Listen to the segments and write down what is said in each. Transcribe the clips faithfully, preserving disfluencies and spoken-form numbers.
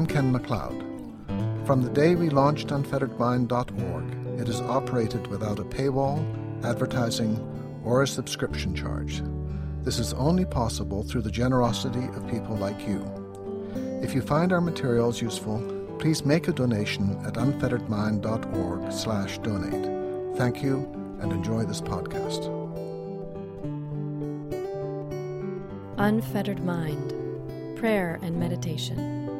I'm Ken MacLeod. From the day we launched unfettered mind dot org, it is operated without a paywall, advertising, or a subscription charge. This is only possible through the generosity of people like you. If you find our materials useful, please make a donation at unfettered mind dot org slash donate. Thank you, and enjoy this podcast. Unfettered Mind, Prayer and Meditation.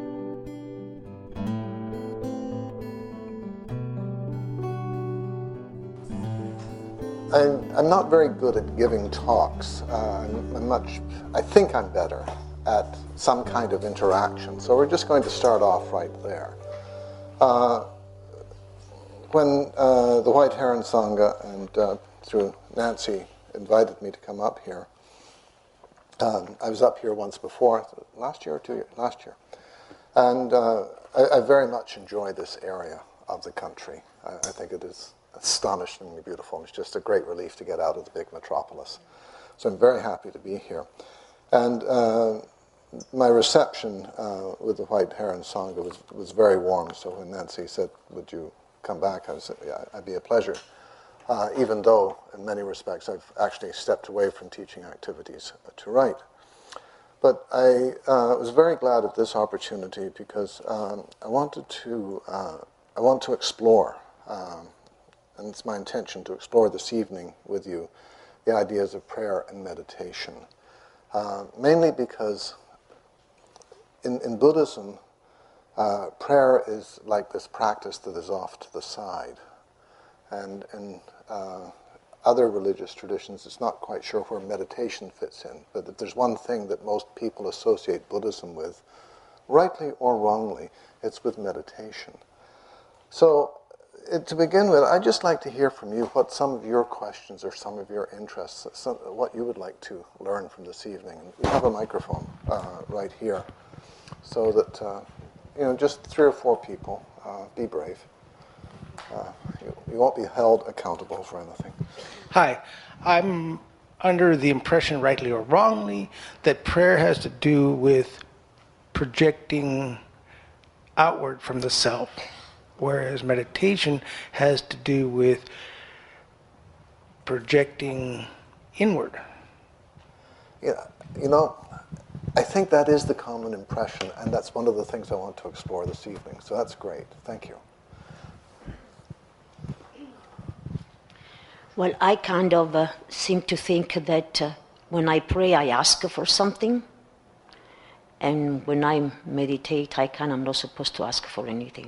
I'm, I'm not very good at giving talks. Uh, I'm, I'm much, I think I'm better at some kind of interaction. So we're just going to start off right there. Uh, when uh, the White Heron Sangha and uh, through Nancy invited me to come up here, um, I was up here once before, last year or two years, last year. And uh, I, I very much enjoy this area of the country. I, I think it is astonishingly beautiful. It's just a great relief to get out of the big metropolis. So I'm very happy to be here. And uh, my reception uh, with the White Heron Sangha was, was very warm. So when Nancy said, would you come back, I said, yeah, it'd be a pleasure. Uh, even though, in many respects, I've actually stepped away from teaching activities to write. But I uh, was very glad at this opportunity because um, I wanted to, uh, I want to explore um, and it's my intention to explore this evening with you the ideas of prayer and meditation. Uh, mainly because in, in Buddhism, uh, prayer is like this practice that is off to the side. And in uh, other religious traditions, it's not quite sure where meditation fits in. But if there's one thing that most people associate Buddhism with, rightly or wrongly, it's with meditation. So, to begin with, I'd just like to hear from you what some of your questions or some of your interests, some, what you would like to learn from this evening. And we have a microphone uh, right here, so that, uh, you know, just three or four people, uh, be brave. Uh, you, you won't be held accountable for anything. Hi, I'm under the impression, rightly or wrongly, that prayer has to do with projecting outward from the self, whereas meditation has to do with projecting inward. Yeah, you know, I think that is the common impression, and that's one of the things I want to explore this evening. So that's great. Thank you. Well, I kind of uh, seem to think that uh, when I pray, I ask for something. And when I meditate, I kind of am not supposed to ask for anything.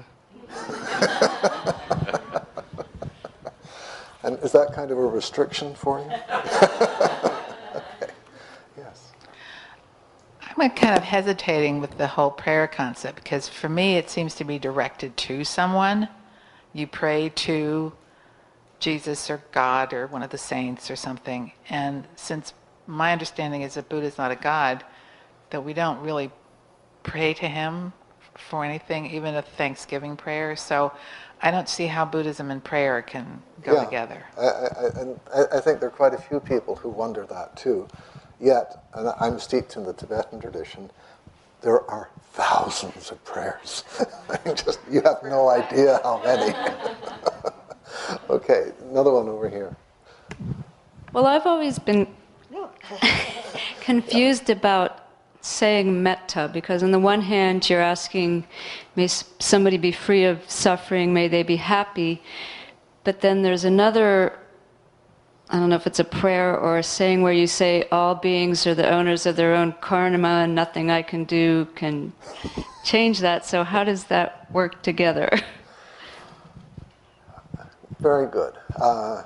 And is that kind of a restriction for you? Okay. Yes. I'm kind of hesitating with the whole prayer concept because for me it seems to be directed to someone. You pray to Jesus or God or one of the saints or something. And since my understanding is that Buddha is not a god, that we don't really pray to him for anything, even a Thanksgiving prayer. So I don't see how Buddhism and prayer can go yeah, together. I, I, and I, I think there are quite a few people who wonder that too. Yet, and I'm steeped in the Tibetan tradition, there are thousands of prayers. I mean, just you have no idea how many. Okay, another one over here. Well, I've always been confused about saying metta, because on the one hand you're asking, may somebody be free of suffering, may they be happy, but then there's another, I don't know if it's a prayer or a saying where you say all beings are the owners of their own karma and nothing I can do can change that. So how does that work together? Very good. Uh,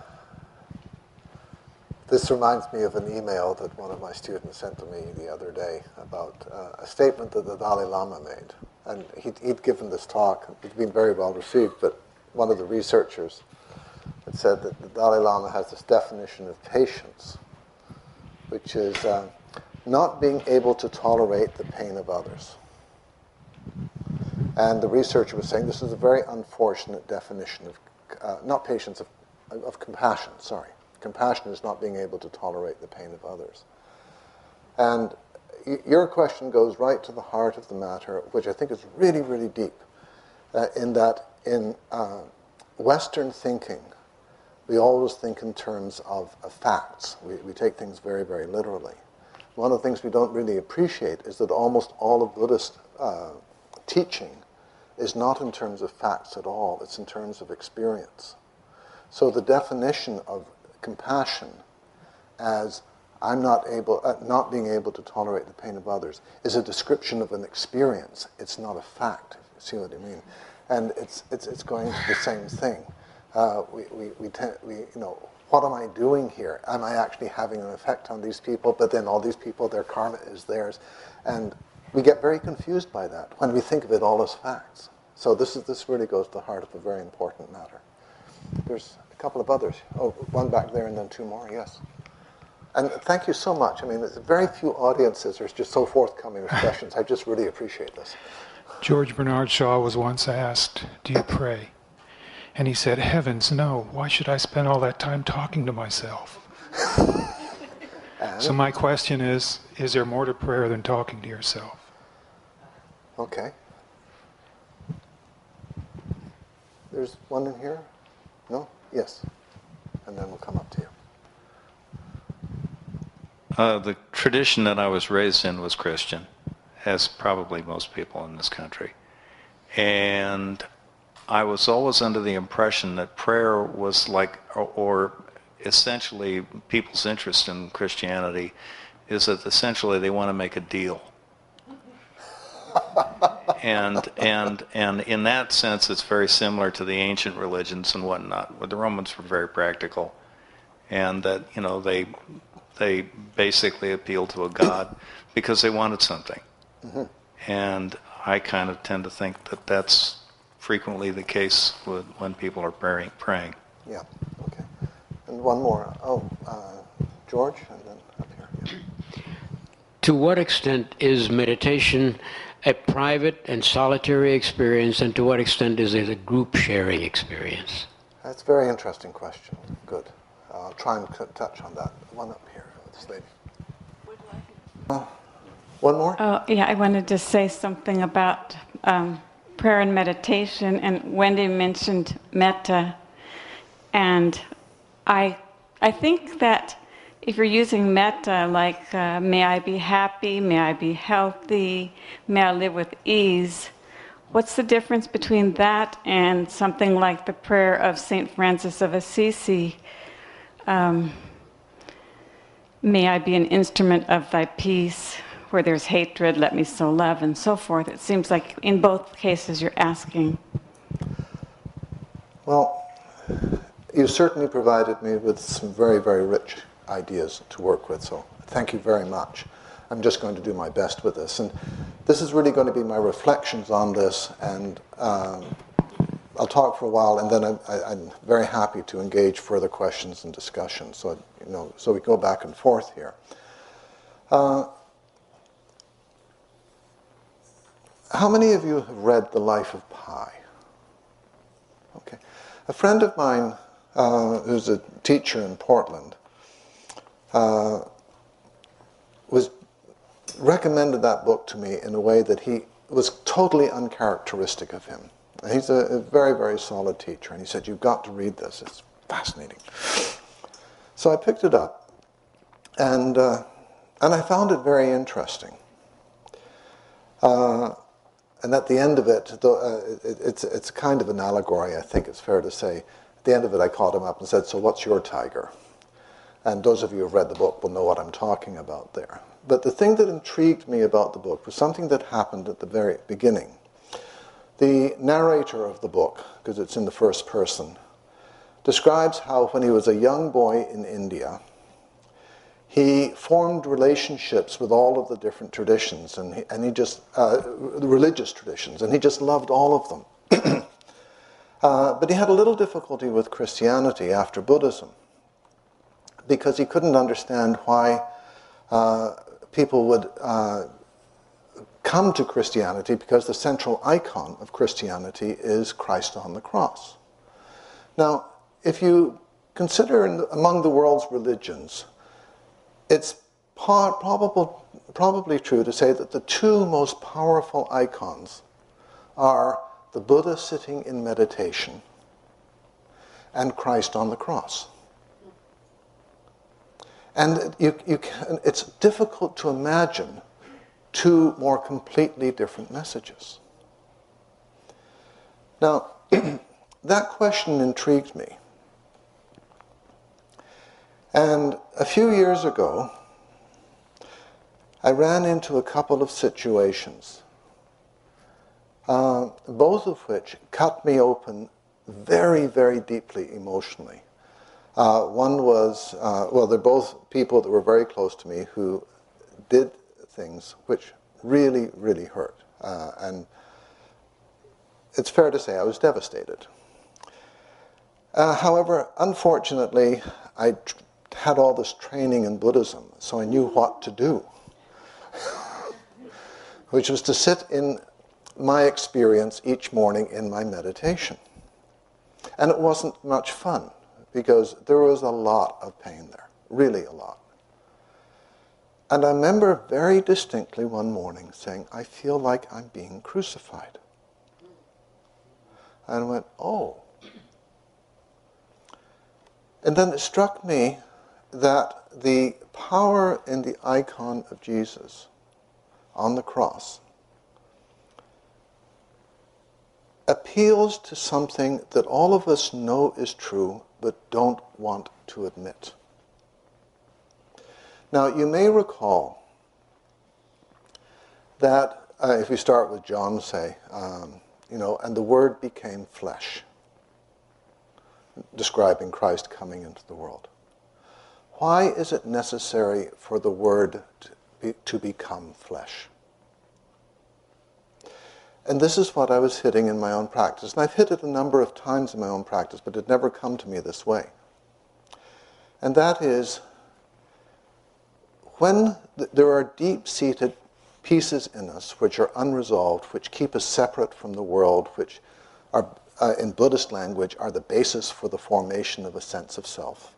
this reminds me of an email that one of my students sent to me the other day about uh, a statement that the Dalai Lama made. And he'd, he'd given this talk. It's been very well received, but one of the researchers had said that the Dalai Lama has this definition of patience, which is uh, not being able to tolerate the pain of others. And the researcher was saying this is a very unfortunate definition of Uh, not patience, of, of compassion, sorry. Compassion is not being able to tolerate the pain of others. And y- your question goes right to the heart of the matter, which I think is really, really deep, uh, in that in uh, Western thinking, we always think in terms of, of facts. We, we take things very, very literally. One of the things we don't really appreciate is that almost all of Buddhist uh, teaching is not in terms of facts at all. It's in terms of experience. So the definition of compassion as I'm not able, uh, not being able to tolerate the pain of others is a description of an experience. It's not a fact. You see what I mean? And it's it's it's going to the same thing. Uh, we we we, te- we you know. What am I doing here? Am I actually having an effect on these people? But then all these people, their karma is theirs. And we get very confused by that when we think of it all as facts. So this is this really goes to the heart of a very important matter. There's a couple of others. Oh, one back there and then two more, yes. And thank you so much. I mean, there's very few audiences are just so forthcoming with questions. I just really appreciate this. George Bernard Shaw was once asked, do you pray? And he said, heavens, no. Why should I spend all that time talking to myself? So my question is, is there more to prayer than talking to yourself? Okay. There's one in here? No? Yes. And then we'll come up to you. Uh, the tradition that I was raised in was Christian, as probably most people in this country. And I was always under the impression that prayer was like, or, or essentially people's interest in Christianity is that essentially they want to make a deal. and and and in that sense, it's very similar to the ancient religions and whatnot, where the Romans were very practical, and that, you know, they they basically appealed to a god because they wanted something. Mm-hmm. And I kind of tend to think that that's frequently the case with, when people are praying. praying. Yeah, okay. And one more. Oh, uh, George, and then up here. Yeah. To what extent is meditation a private and solitary experience, and to what extent is it a group sharing experience? That's a very interesting question. Good. I'll try and c- touch on that. One up here, this lady. Uh, one more? Oh, yeah, I wanted to say something about um, prayer and meditation, and Wendy mentioned metta, and I I think that if you're using metta, like uh, may I be happy, may I be healthy, may I live with ease, what's the difference between that and something like the prayer of Saint Francis of Assisi, um, may I be an instrument of thy peace, where there's hatred, let me sow love, and so forth. It seems like in both cases you're asking. Well, you certainly provided me with some very, very rich ideas to work with, so thank you very much. I'm just going to do my best with this. And this is really going to be my reflections on this, and um, I'll talk for a while, and then I, I, I'm very happy to engage further questions and discussions, so, you know, so we go back and forth here. Uh, How many of you have read The Life of Pi? Okay. A friend of mine uh, who's a teacher in Portland uh, was recommended that book to me in a way that he was totally uncharacteristic of him. And he's a, a very, very solid teacher, and he said, you've got to read this. It's fascinating. So I picked it up, and uh, and I found it very interesting. Uh, And at the end of it, uh, it, it's it's kind of an allegory, I think it's fair to say. At the end of it, I called him up and said, so what's your tiger? And those of you who have read the book will know what I'm talking about there. But the thing that intrigued me about the book was something that happened at the very beginning. The narrator of the book, because it's in the first person, describes how when he was a young boy in India, he formed relationships with all of the different traditions, and he, and he just, uh, religious traditions, and he just loved all of them. uh, but he had a little difficulty with Christianity after Buddhism, because he couldn't understand why uh, people would uh, come to Christianity, because the central icon of Christianity is Christ on the cross. Now, if you consider in, among the world's religions, it's par- probable, probably true to say that the two most powerful icons are the Buddha sitting in meditation and Christ on the cross. And you, you can, it's difficult to imagine two more completely different messages. Now, that question intrigued me. And a few years ago, I ran into a couple of situations, uh, both of which cut me open very, very deeply emotionally. Uh, one was, uh, well, they're both people that were very close to me who did things which really, really hurt. Uh, and it's fair to say I was devastated. Uh, however, unfortunately, I tr- had all this training in Buddhism, so I knew what to do, which was to sit in my experience each morning in my meditation. And it wasn't much fun, because there was a lot of pain there, really a lot. And I remember very distinctly one morning saying, I feel like I'm being crucified. And I went, oh. And then it struck me that the power in the icon of Jesus on the cross appeals to something that all of us know is true but don't want to admit. Now, you may recall that, uh, if we start with John, say, um, you know, and the Word became flesh, describing Christ coming into the world. Why is it necessary for the Word to, be, to become flesh? And this is what I was hitting in my own practice. And I've hit it a number of times in my own practice, but it never come to me this way. And that is, when th- there are deep-seated pieces in us which are unresolved, which keep us separate from the world, which are, uh, in Buddhist language, are the basis for the formation of a sense of self.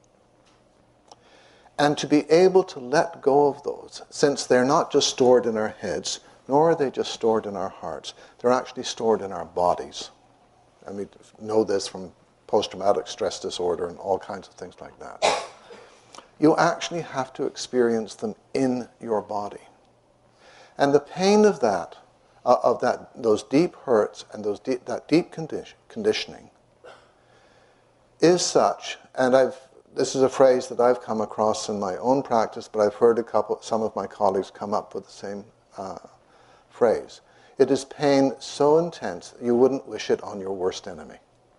And to be able to let go of those, since they're not just stored in our heads, nor are they just stored in our hearts. They're actually stored in our bodies. And we know this from post-traumatic stress disorder and all kinds of things like that. You actually have to experience them in your body. And the pain of that, uh, of that, those deep hurts and those deep, that deep condition, conditioning is such, and I've, this is a phrase that I've come across in my own practice, but I've heard a couple, some of my colleagues come up with the same uh, phrase. It is pain so intense you wouldn't wish it on your worst enemy.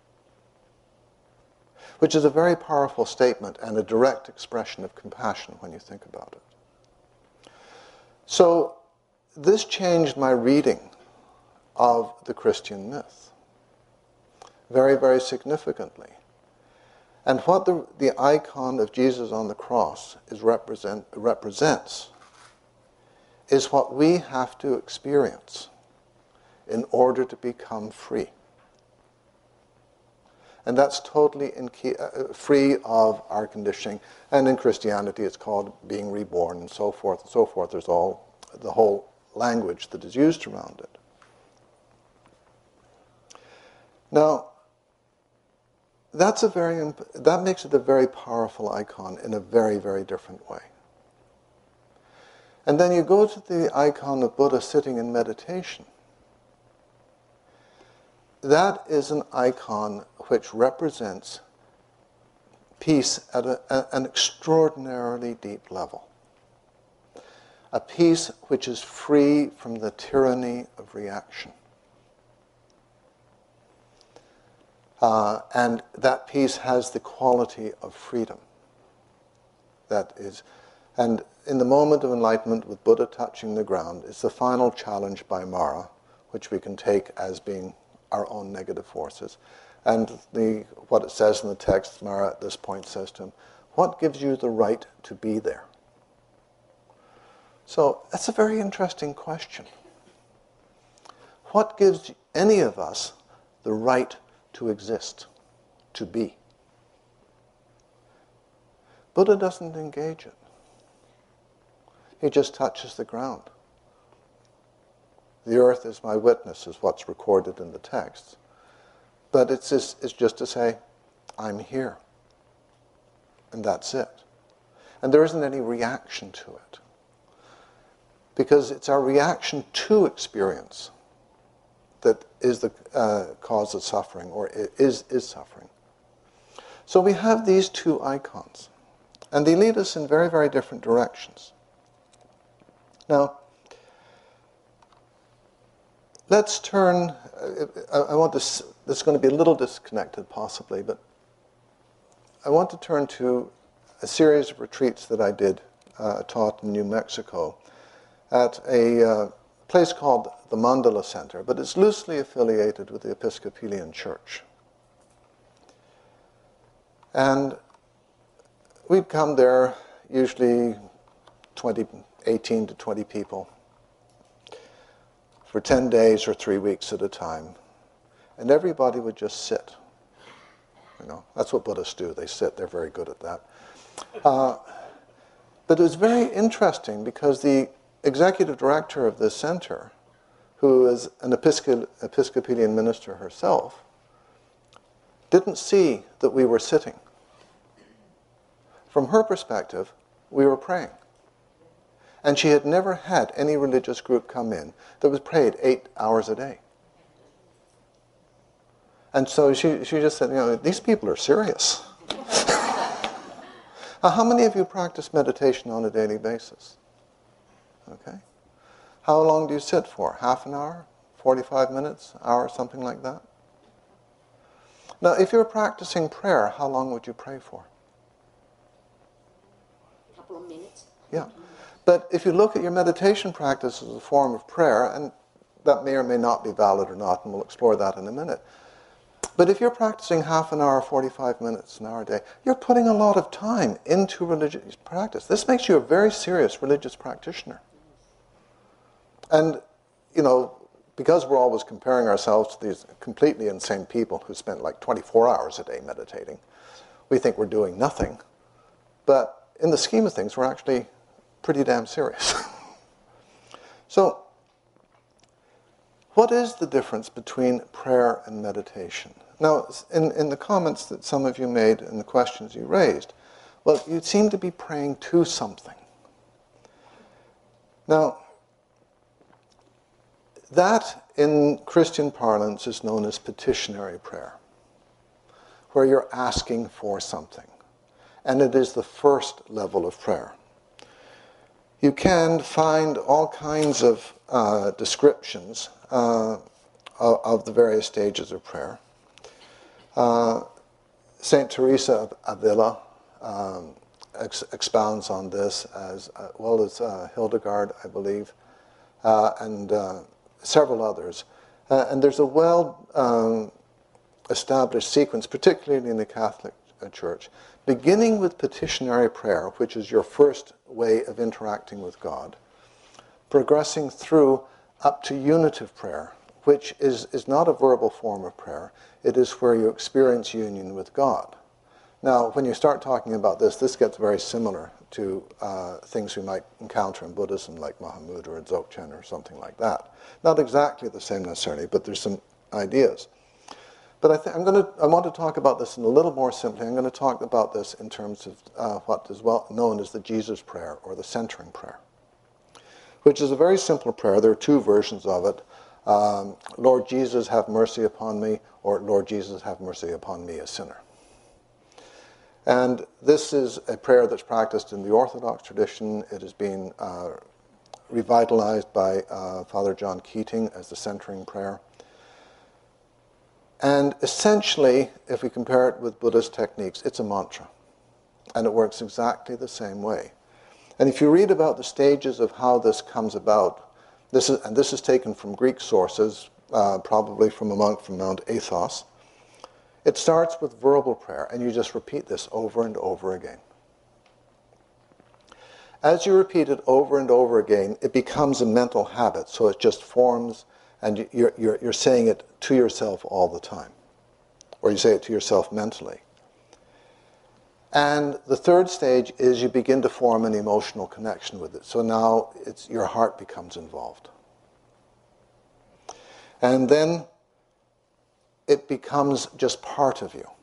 Which is a very powerful statement and a direct expression of compassion when you think about it. So this changed my reading of the Christian myth very, very significantly. And what the, the icon of Jesus on the cross is represent, represents is what we have to experience in order to become free. And that's totally in key, uh, free of our conditioning. And in Christianity, it's called being reborn and so forth and so forth. There's all the whole language that is used around it. Now, that's a very that makes it a very powerful icon in a very, very different way. And then you go to the icon of Buddha sitting in meditation. That is an icon which represents peace at a, a, an extraordinarily deep level. A peace which is free from the tyranny of reaction. Uh, and that peace has the quality of freedom. That is, and in the moment of enlightenment with Buddha touching the ground, it's the final challenge by Mara, which we can take as being our own negative forces. And the, what it says in the text, Mara at this point says to him, what gives you the right to be there? So that's a very interesting question. What gives any of us the right to exist, to be? Buddha doesn't engage it. He just touches the ground. The earth is my witness, is what's recorded in the text. But it's just, it's just to say, I'm here. And that's it. And there isn't any reaction to it. Because it's our reaction to experience that is the uh, cause of suffering, or is, is suffering. So we have these two icons. And they lead us in very, very different directions. Now, let's turn, I, I want to, this is going to be a little disconnected possibly, but I want to turn to a series of retreats that I did, uh, taught in New Mexico at a uh, place called the Mandala Center, but it's loosely affiliated with the Episcopalian Church. And we'd come there, usually twenty, eighteen to twenty people, for ten days or three weeks at a time. And everybody would just sit. You know, that's what Buddhists do. They sit. They're very good at that. Uh, but it was very interesting because the executive director of this center, who is an Episcop- Episcopalian minister herself, didn't see that we were sitting. From her perspective, we were praying. And she had never had any religious group come in that was prayed eight hours a day. And so she, she just said, you know, these people are serious. Now, how many of you practice meditation on a daily basis? Okay. How long do you sit for? Half an hour? forty-five minutes? Hour? Something like that? Now, if you're practicing prayer, how long would you pray for? A couple of minutes. Yeah. But if you look at your meditation practice as a form of prayer, and that may or may not be valid or not, and we'll explore that in a minute. But if you're practicing half an hour, forty-five minutes, an hour a day, you're putting a lot of time into religious practice. This makes you a very serious religious practitioner. And, you know, because we're always comparing ourselves to these completely insane people who spend like twenty-four hours a day meditating, we think we're doing nothing. But in the scheme of things, we're actually pretty damn serious. So, what is the difference between prayer and meditation? Now, in, in the comments that some of you made and the questions you raised, well, you seem to be praying to something. Now, that in Christian parlance is known as petitionary prayer, where you're asking for something. And it is the first level of prayer. You can find all kinds of uh, descriptions uh, of, of the various stages of prayer. Uh, Saint Teresa of Avila um, ex- expounds on this, as uh, well as uh, Hildegard, I believe, uh, and uh, several others. Uh, and there's a well um, established sequence, particularly in the Catholic Church, beginning with petitionary prayer, which is your first way of interacting with God, progressing through up to unitive prayer, which is, is not a verbal form of prayer. It is where you experience union with God. Now, when you start talking about this, this gets very similar to uh, things we might encounter in Buddhism, like Mahamudra or Dzogchen or something like that. Not exactly the same necessarily, but there's some ideas. But I, th- I'm going to, I want to talk about this in a little more simply. I'm going to talk about this in terms of uh, what is well known as the Jesus prayer, or the centering prayer, which is a very simple prayer. There are two versions of it. Um, Lord Jesus, have mercy upon me, or Lord Jesus, have mercy upon me, a sinner. And this is a prayer that's practiced in the Orthodox tradition. It has been uh, revitalized by uh, Father John Keating as the centering prayer. And essentially, if we compare it with Buddhist techniques, it's a mantra. And it works exactly the same way. And if you read about the stages of how this comes about, this is, and this is taken from Greek sources, uh, probably from a monk from Mount Athos, it starts with verbal prayer, and you just repeat this over and over again. As you repeat it over and over again, it becomes a mental habit, so it just forms, and you're, you're, you're saying it to yourself all the time. Or you say it to yourself mentally. And the third stage is you begin to form an emotional connection with it. So now it's, your heart becomes involved. And then it becomes just part of you.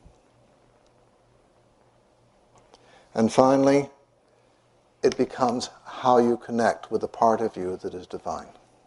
And finally, it becomes how you connect with the part of you that is divine.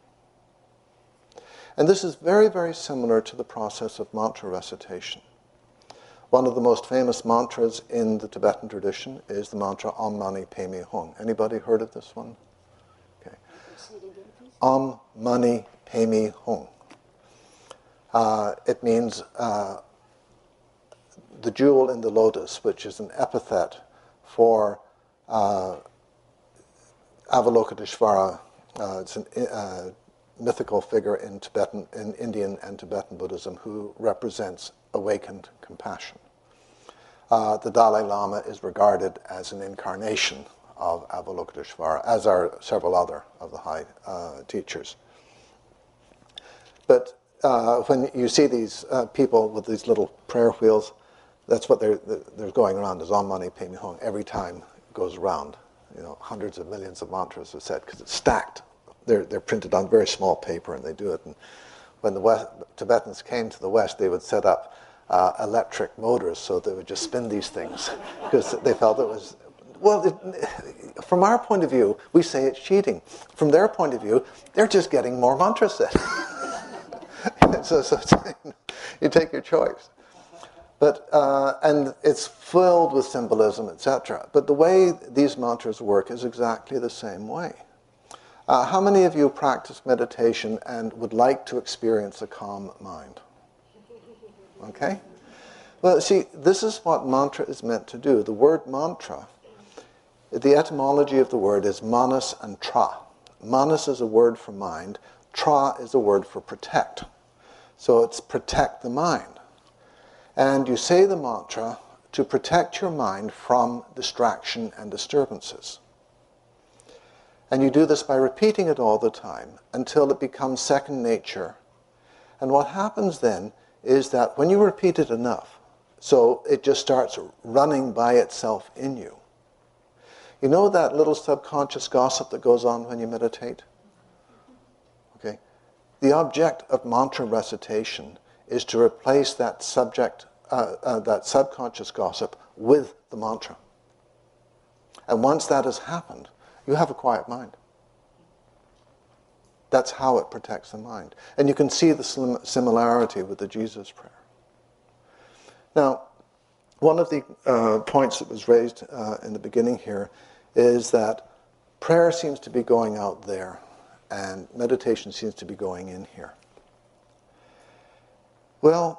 And this is very, very similar to the process of mantra recitation. One of the most famous mantras in the Tibetan tradition is the mantra Om Mani Padme Hum. Anybody heard of this one? Okay. Om Mani Padme Hum. Uh, it means uh, the jewel in the lotus, which is an epithet for uh, Avalokiteshvara. Uh, it's a uh, mythical figure in Tibetan, in Indian and Tibetan Buddhism who represents awakened compassion. Uh, the Dalai Lama is regarded as an incarnation of Avalokiteshvara, as are several other of the high uh, teachers. But uh, when you see these uh, people with these little prayer wheels, that's what they're, they're going around, is Om Mani Padme Hum. Every time it goes around, you know, hundreds of millions of mantras are said because it's stacked. They're, they're printed on very small paper, and they do it. And when the West, Tibetans came to the West, they would set up uh, electric motors so they would just spin these things because they felt it was, well, it, from our point of view, we say it's cheating. From their point of view, they're just getting more mantras said. so, so you take your choice. But, uh, and it's filled with symbolism, et cetera. But the way these mantras work is exactly the same way. Uh, how many of you practice meditation and would like to experience a calm mind? Okay? Well, see, this is what mantra is meant to do. The word mantra, the etymology of the word is manas and tra. Manas is a word for mind. Tra is a word for protect. So it's protect the mind. And you say the mantra to protect your mind from distraction and disturbances. And you do this by repeating it all the time until it becomes second nature. And what happens then is that when you repeat it enough, so it just starts running by itself in you. You know that little subconscious gossip that goes on when you meditate? Okay. The object of mantra recitation is to replace that subject, uh, uh, that subconscious gossip with the mantra. And once that has happened, you have a quiet mind. That's how it protects the mind. And you can see the similarity with the Jesus prayer. Now, one of the uh, points that was raised uh, in the beginning here is that prayer seems to be going out there and meditation seems to be going in here. Well,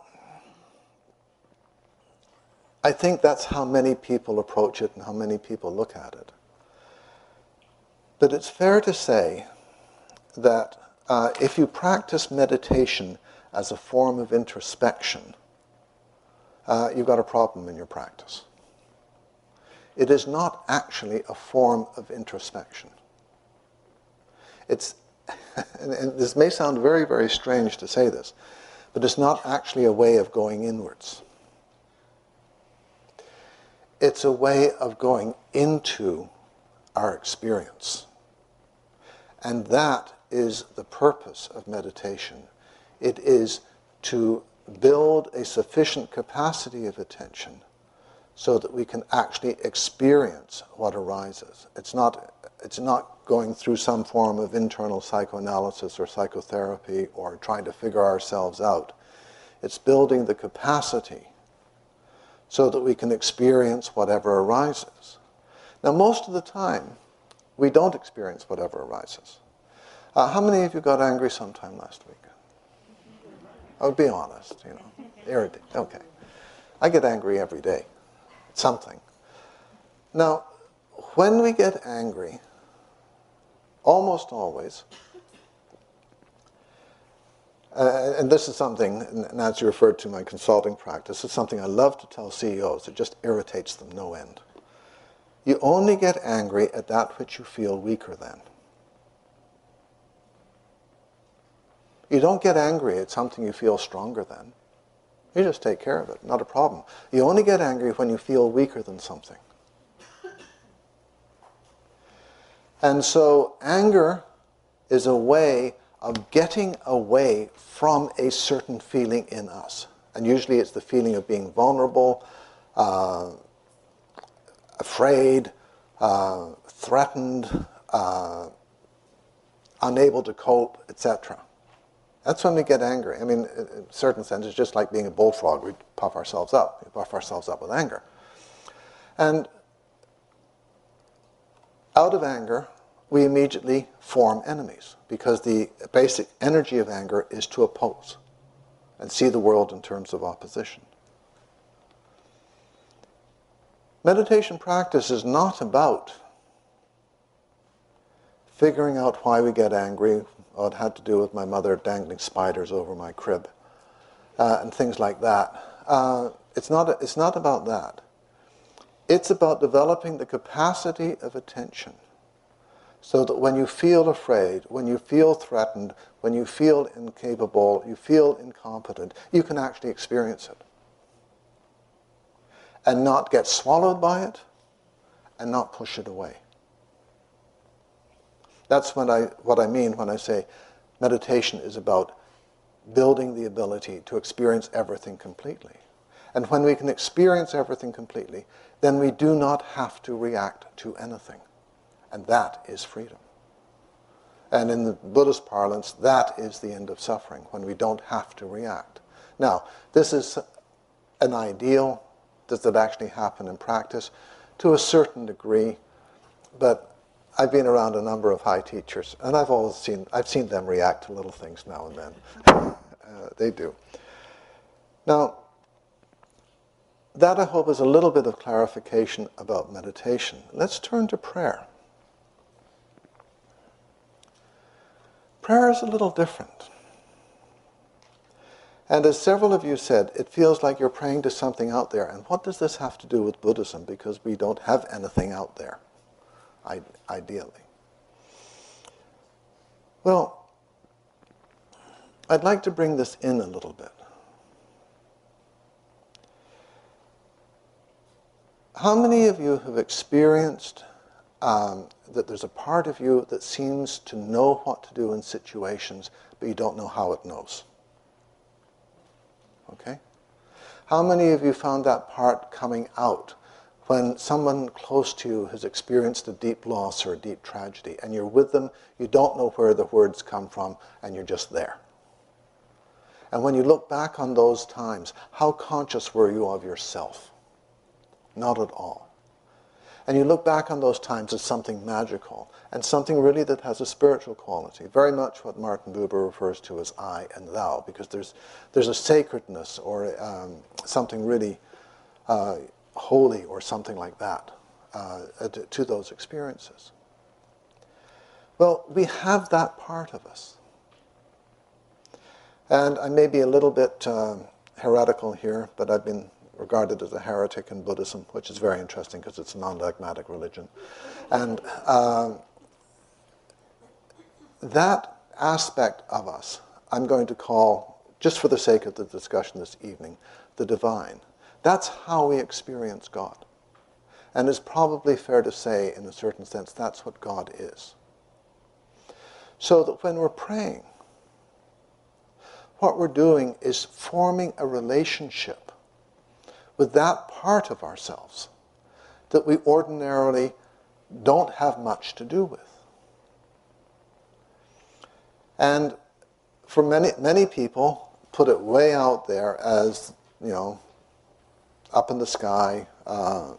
I think that's how many people approach it and how many people look at it. But it's fair to say that uh, if you practice meditation as a form of introspection, uh, you've got a problem in your practice. It is not actually a form of introspection. It's, and, and this may sound very, very strange to say this, but it's not actually a way of going inwards. It's a way of going into our experience. And that is the purpose of meditation. It is to build a sufficient capacity of attention so that we can actually experience what arises. It's not, it's not going through some form of internal psychoanalysis or psychotherapy or trying to figure ourselves out. It's building the capacity so that we can experience whatever arises. Now, most of the time, we don't experience whatever arises. Uh, how many of you got angry sometime last week? I would be honest, you know. Irritated. Okay. I get angry every day. Something. Now, when we get angry, almost always, uh, and this is something, and as you referred to my consulting practice, it's something I love to tell C E Os. It just irritates them no end. You only get angry at that which you feel weaker than. You don't get angry at something you feel stronger than. You just take care of it, not a problem. You only get angry when you feel weaker than something. And so anger is a way of getting away from a certain feeling in us. And usually it's the feeling of being vulnerable, uh, afraid, uh, threatened, uh, unable to cope, et cetera. That's when we get angry. I mean, in a certain sense, it's just like being a bullfrog. We puff ourselves up. We puff ourselves up with anger. And out of anger, we immediately form enemies, because the basic energy of anger is to oppose and see the world in terms of opposition. Meditation practice is not about figuring out why we get angry. Oh, it had to do with my mother dangling spiders over my crib, uh, and things like that. Uh, it's not, it's not about that. It's about developing the capacity of attention, so that when you feel afraid, when you feel threatened, when you feel incapable, you feel incompetent, you can actually experience it. And not get swallowed by it, and not push it away. That's what I, what I mean when I say meditation is about building the ability to experience everything completely. And when we can experience everything completely, then we do not have to react to anything. And that is freedom. And in the Buddhist parlance, that is the end of suffering, when we don't have to react. Now, this is an ideal. Does that actually happen in practice? To a certain degree, but I've been around a number of high teachers, and I've always seen, I've seen them react to little things now and then. uh, they do. Now, that I hope is a little bit of clarification about meditation. Let's turn to prayer. Prayer is a little different. And as several of you said, it feels like you're praying to something out there. And what does this have to do with Buddhism? Because we don't have anything out there, ideally. Well, I'd like to bring this in a little bit. How many of you have experienced um, that there's a part of you that seems to know what to do in situations, but you don't know how it knows? Okay? How many of you found that part coming out when someone close to you has experienced a deep loss or a deep tragedy, and you're with them, you don't know where the words come from, and you're just there? And when you look back on those times, how conscious were you of yourself? Not at all. And you look back on those times as something magical, and something really that has a spiritual quality, very much what Martin Buber refers to as I and thou, because there's there's a sacredness or um, something really uh, holy or something like that uh, to, to those experiences. Well, we have that part of us. And I may be a little bit uh, heretical here, but I've been regarded as a heretic in Buddhism, which is very interesting because it's a non-dogmatic religion. And uh, that aspect of us, I'm going to call, just for the sake of the discussion this evening, the divine. That's how we experience God. And it's probably fair to say, in a certain sense, that's what God is. So that when we're praying, what we're doing is forming a relationship with that part of ourselves that we ordinarily don't have much to do with. And for many many people, put it way out there as, you know, up in the sky, uh,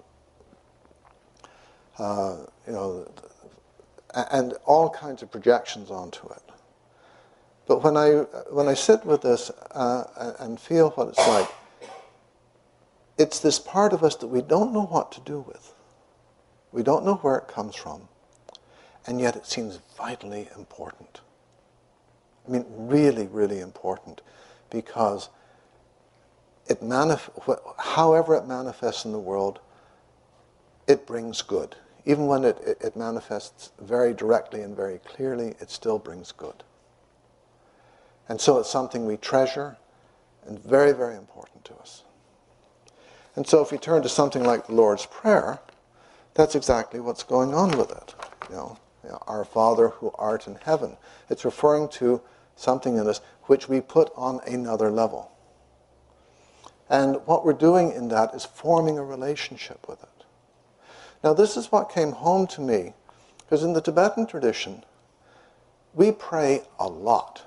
uh, you know, and all kinds of projections onto it. But when I when I sit with this uh, and feel what it's like, it's this part of us that we don't know what to do with. We don't know where it comes from, and yet it seems vitally important. I mean, really, really important, because it manif- however it manifests in the world, it brings good. Even when it, it, it manifests very directly and very clearly, it still brings good. And so it's something we treasure, and very, very important to us. And so if you turn to something like the Lord's Prayer, that's exactly what's going on with it. You know, you know, Our Father who art in heaven. It's referring to something in us which we put on another level. And what we're doing in that is forming a relationship with it. Now this is what came home to me, because in the Tibetan tradition, we pray a lot.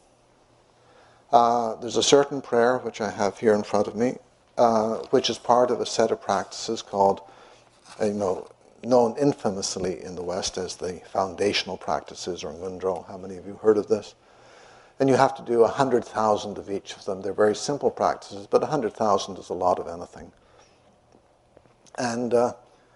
Uh, there's a certain prayer, which I have here in front of me, uh, which is part of a set of practices called, uh, you know, known infamously in the West as the foundational practices, or Ngundro. How many of you heard of this? And you have to do a hundred thousand of each of them. They're very simple practices, but a hundred thousand is a lot of anything. And uh,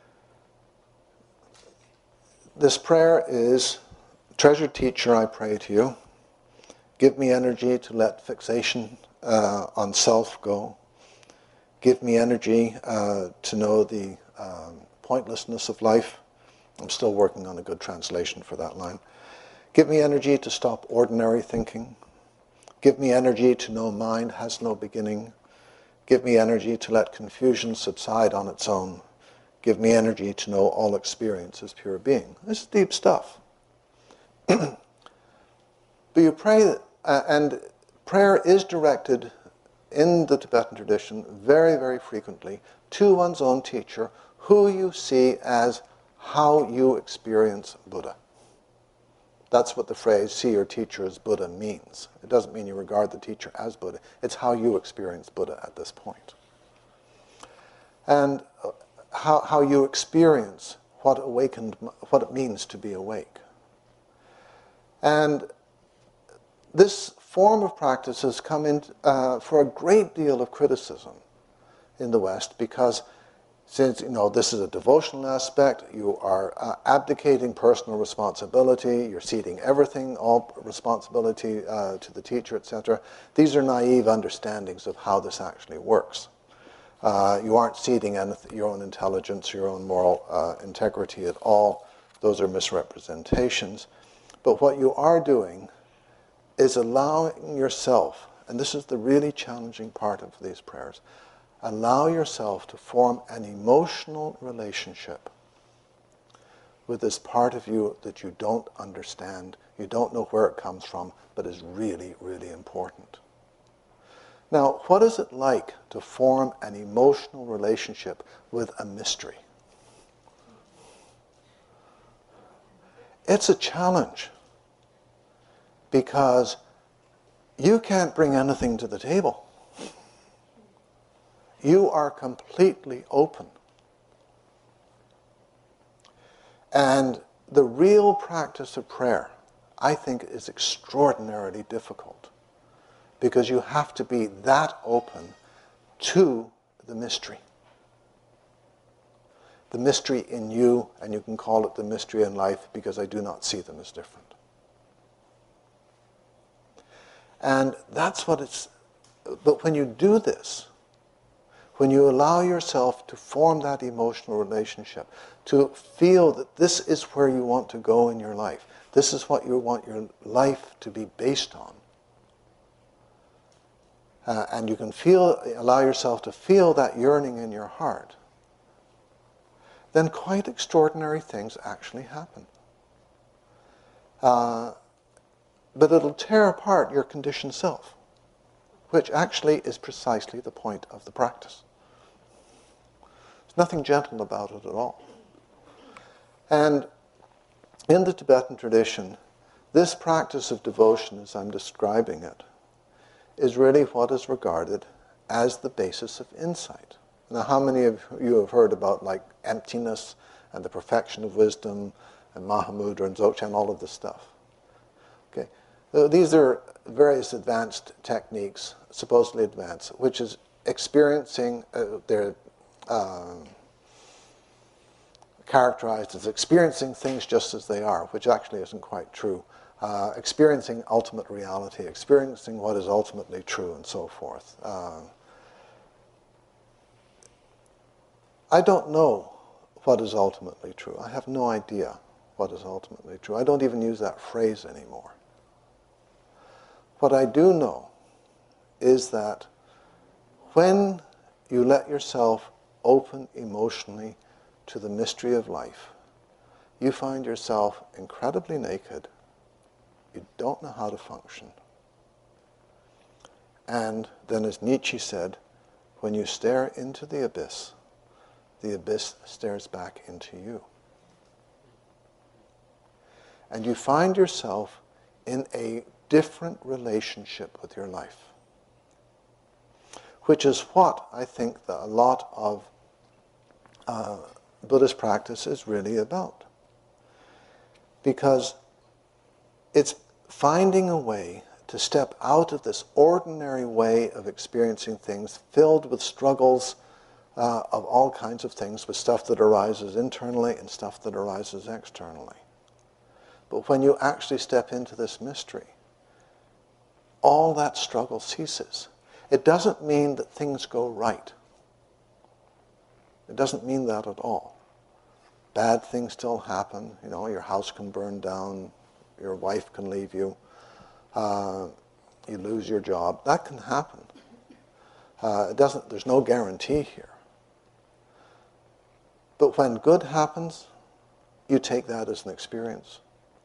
this prayer is, treasured teacher, I pray to you, give me energy to let fixation uh, on self go. Give me energy uh, to know the um, pointlessness of life. I'm still working on a good translation for that line. Give me energy to stop ordinary thinking. Give me energy to know mind has no beginning. Give me energy to let confusion subside on its own. Give me energy to know all experience is pure being. This is deep stuff. But you pray, uh, and prayer is directed in the Tibetan tradition very, very frequently to one's own teacher, who you see as how you experience Buddha. That's what the phrase, see your teacher as Buddha, means. It doesn't mean you regard the teacher as Buddha. It's how you experience Buddha at this point. And how, how you experience what awakened, what it means to be awake. And this form of practice has come in uh, for a great deal of criticism in the West, because since, you know, this is a devotional aspect, you are uh, abdicating personal responsibility, you're ceding everything, all responsibility uh, to the teacher, et cetera. These are naive understandings of how this actually works. Uh, you aren't ceding anything, your own intelligence, your own moral uh, integrity at all. Those are misrepresentations. But what you are doing is allowing yourself, and this is the really challenging part of these prayers, allow yourself to form an emotional relationship with this part of you that you don't understand, you don't know where it comes from, but is really, really important. Now, what is it like to form an emotional relationship with a mystery? It's a challenge, because you can't bring anything to the table. You are completely open. And the real practice of prayer, I think, is extraordinarily difficult, because you have to be that open to the mystery. The mystery in you, and you can call it the mystery in life, because I do not see them as different. And that's what it's, but when you do this, when you allow yourself to form that emotional relationship, to feel that this is where you want to go in your life, this is what you want your life to be based on, uh, and you can feel, allow yourself to feel that yearning in your heart, then quite extraordinary things actually happen. Uh, but it'll tear apart your conditioned self, which actually is precisely the point of the practice. There's nothing gentle about it at all. And in the Tibetan tradition, this practice of devotion, as I'm describing it, is really what is regarded as the basis of insight. Now, how many of you have heard about, like, emptiness and the perfection of wisdom and Mahamudra and Dzogchen, all of this stuff? Okay. These are various advanced techniques, supposedly advanced, which is experiencing, uh, they're uh, characterized as experiencing things just as they are, which actually isn't quite true. Uh, experiencing ultimate reality, experiencing what is ultimately true, and so forth. Uh, I don't know what is ultimately true. I have no idea what is ultimately true. I don't even use that phrase anymore. What I do know is that when you let yourself open emotionally to the mystery of life, you find yourself incredibly naked. You don't know how to function. And then, as Nietzsche said, when you stare into the abyss, the abyss stares back into you. And you find yourself in a different relationship with your life, which is what I think that a lot of uh, Buddhist practice is really about. Because it's finding a way to step out of this ordinary way of experiencing things filled with struggles uh, of all kinds of things, with stuff that arises internally and stuff that arises externally. But when you actually step into this mystery, all that struggle ceases. It doesn't mean that things go right. It doesn't mean that at all. Bad things still happen. You know, your house can burn down, your wife can leave you, uh, you lose your job. That can happen. Uh, it doesn't. There's no guarantee here. But when good happens, you take that as an experience.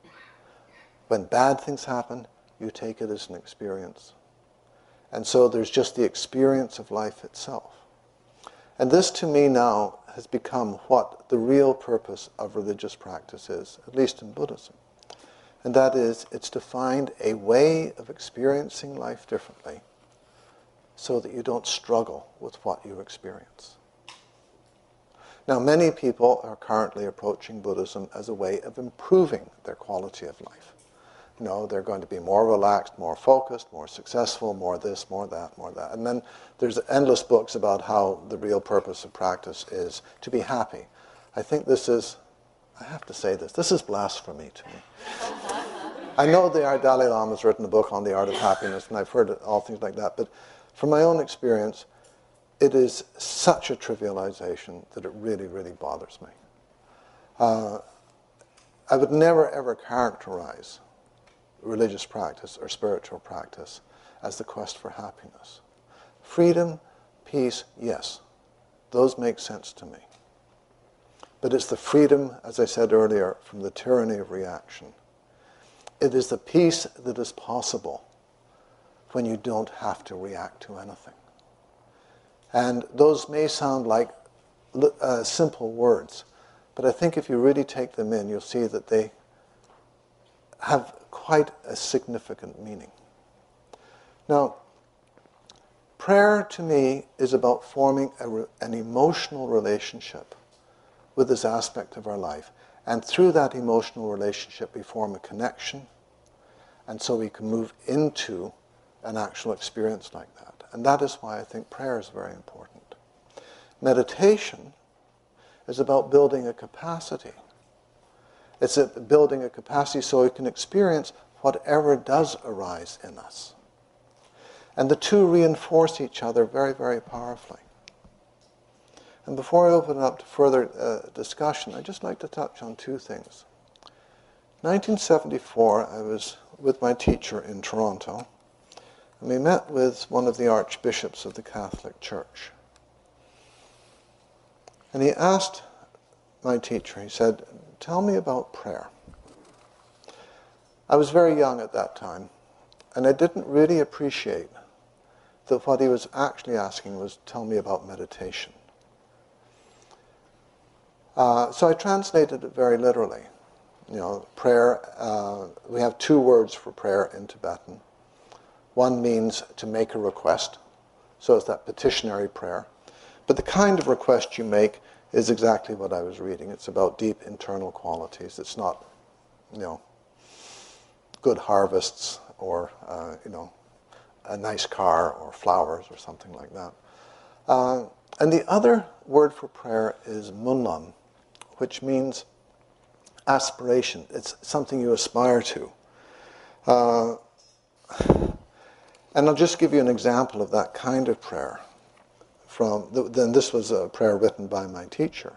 When bad things happen, you take it as an experience. And so there's just the experience of life itself. And this, to me, now has become what the real purpose of religious practice is, at least in Buddhism. And that is, it's to find a way of experiencing life differently so that you don't struggle with what you experience. Now, many people are currently approaching Buddhism as a way of improving their quality of life. You know, they're going to be more relaxed, more focused, more successful, more this, more that, more that. And then there's endless books about how the real purpose of practice is to be happy. I think this is, I have to say this, this is blasphemy to me. I know the Dalai Lama has written a book on the art of happiness, and I've heard all things like that, but from my own experience, it is such a trivialization that it really, really bothers me. Uh, I would never, ever characterize religious practice or spiritual practice as the quest for happiness. Freedom, peace, yes, those make sense to me. But it's the freedom, as I said earlier, from the tyranny of reaction. It is the peace that is possible when you don't have to react to anything. And those may sound like uh, simple words, but I think if you really take them in, you'll see that they have quite a significant meaning. Now, prayer to me is about forming a re- an emotional relationship with this aspect of our life. And through that emotional relationship, we form a connection, and so we can move into an actual experience like that. And that is why I think prayer is very important. Meditation is about building a capacity. It's a, building a capacity so we can experience whatever does arise in us. And the two reinforce each other very, very powerfully. And before I open it up to further uh, discussion, I'd just like to touch on two things. nineteen seventy-four, I was with my teacher in Toronto, and we met with one of the archbishops of the Catholic Church. And he asked my teacher, he said, "Tell me about prayer." I was very young at that time, and I didn't really appreciate that what he was actually asking was, "Tell me about meditation." Uh, so I translated it very literally. You know, prayer, uh, we have two words for prayer in Tibetan. One means to make a request, so it's that petitionary prayer. But the kind of request you make is exactly what I was reading. It's about deep internal qualities. It's not, you know, good harvests or, uh, you know, a nice car or flowers or something like that. Uh, and the other word for prayer is munlam, which means aspiration. It's something you aspire to. Uh, and I'll just give you an example of that kind of prayer. From the, then this was a prayer written by my teacher.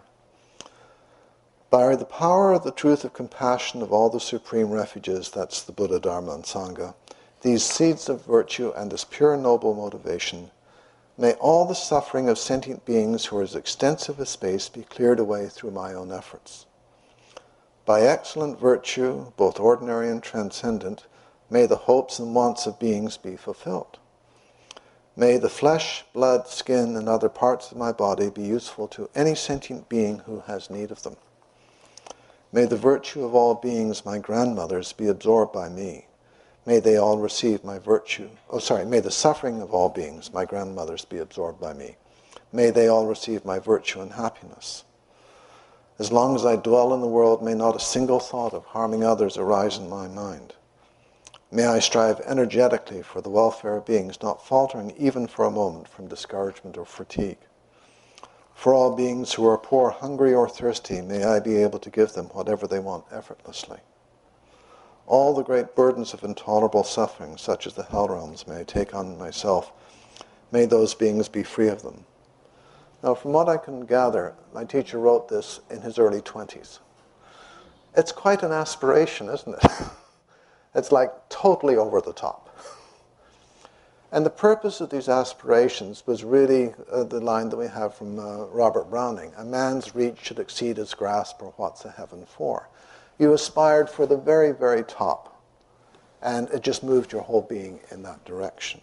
By the power of the truth of compassion of all the supreme refuges, that's the Buddha, Dharma, and Sangha, these seeds of virtue and this pure noble motivation, may all the suffering of sentient beings who are as extensive as space be cleared away through my own efforts. By excellent virtue, both ordinary and transcendent, may the hopes and wants of beings be fulfilled. May the flesh, blood, skin, and other parts of my body be useful to any sentient being who has need of them. May the virtue of all beings, my grandmothers, be absorbed by me. May they all receive my virtue. Oh, sorry. May the suffering of all beings, my grandmothers, be absorbed by me. May they all receive my virtue and happiness. As long as I dwell in the world, may not a single thought of harming others arise in my mind. May I strive energetically for the welfare of beings, not faltering even for a moment from discouragement or fatigue. For all beings who are poor, hungry, or thirsty, may I be able to give them whatever they want effortlessly. All the great burdens of intolerable suffering, such as the hell realms, may I take on myself. May those beings be free of them. Now, from what I can gather, my teacher wrote this in his early twenties. It's quite an aspiration, isn't it? It's like totally over the top. And the purpose of these aspirations was really uh, the line that we have from uh, Robert Browning: a man's reach should exceed his grasp, or what's a heaven for? You aspired for the very, very top, and it just moved your whole being in that direction.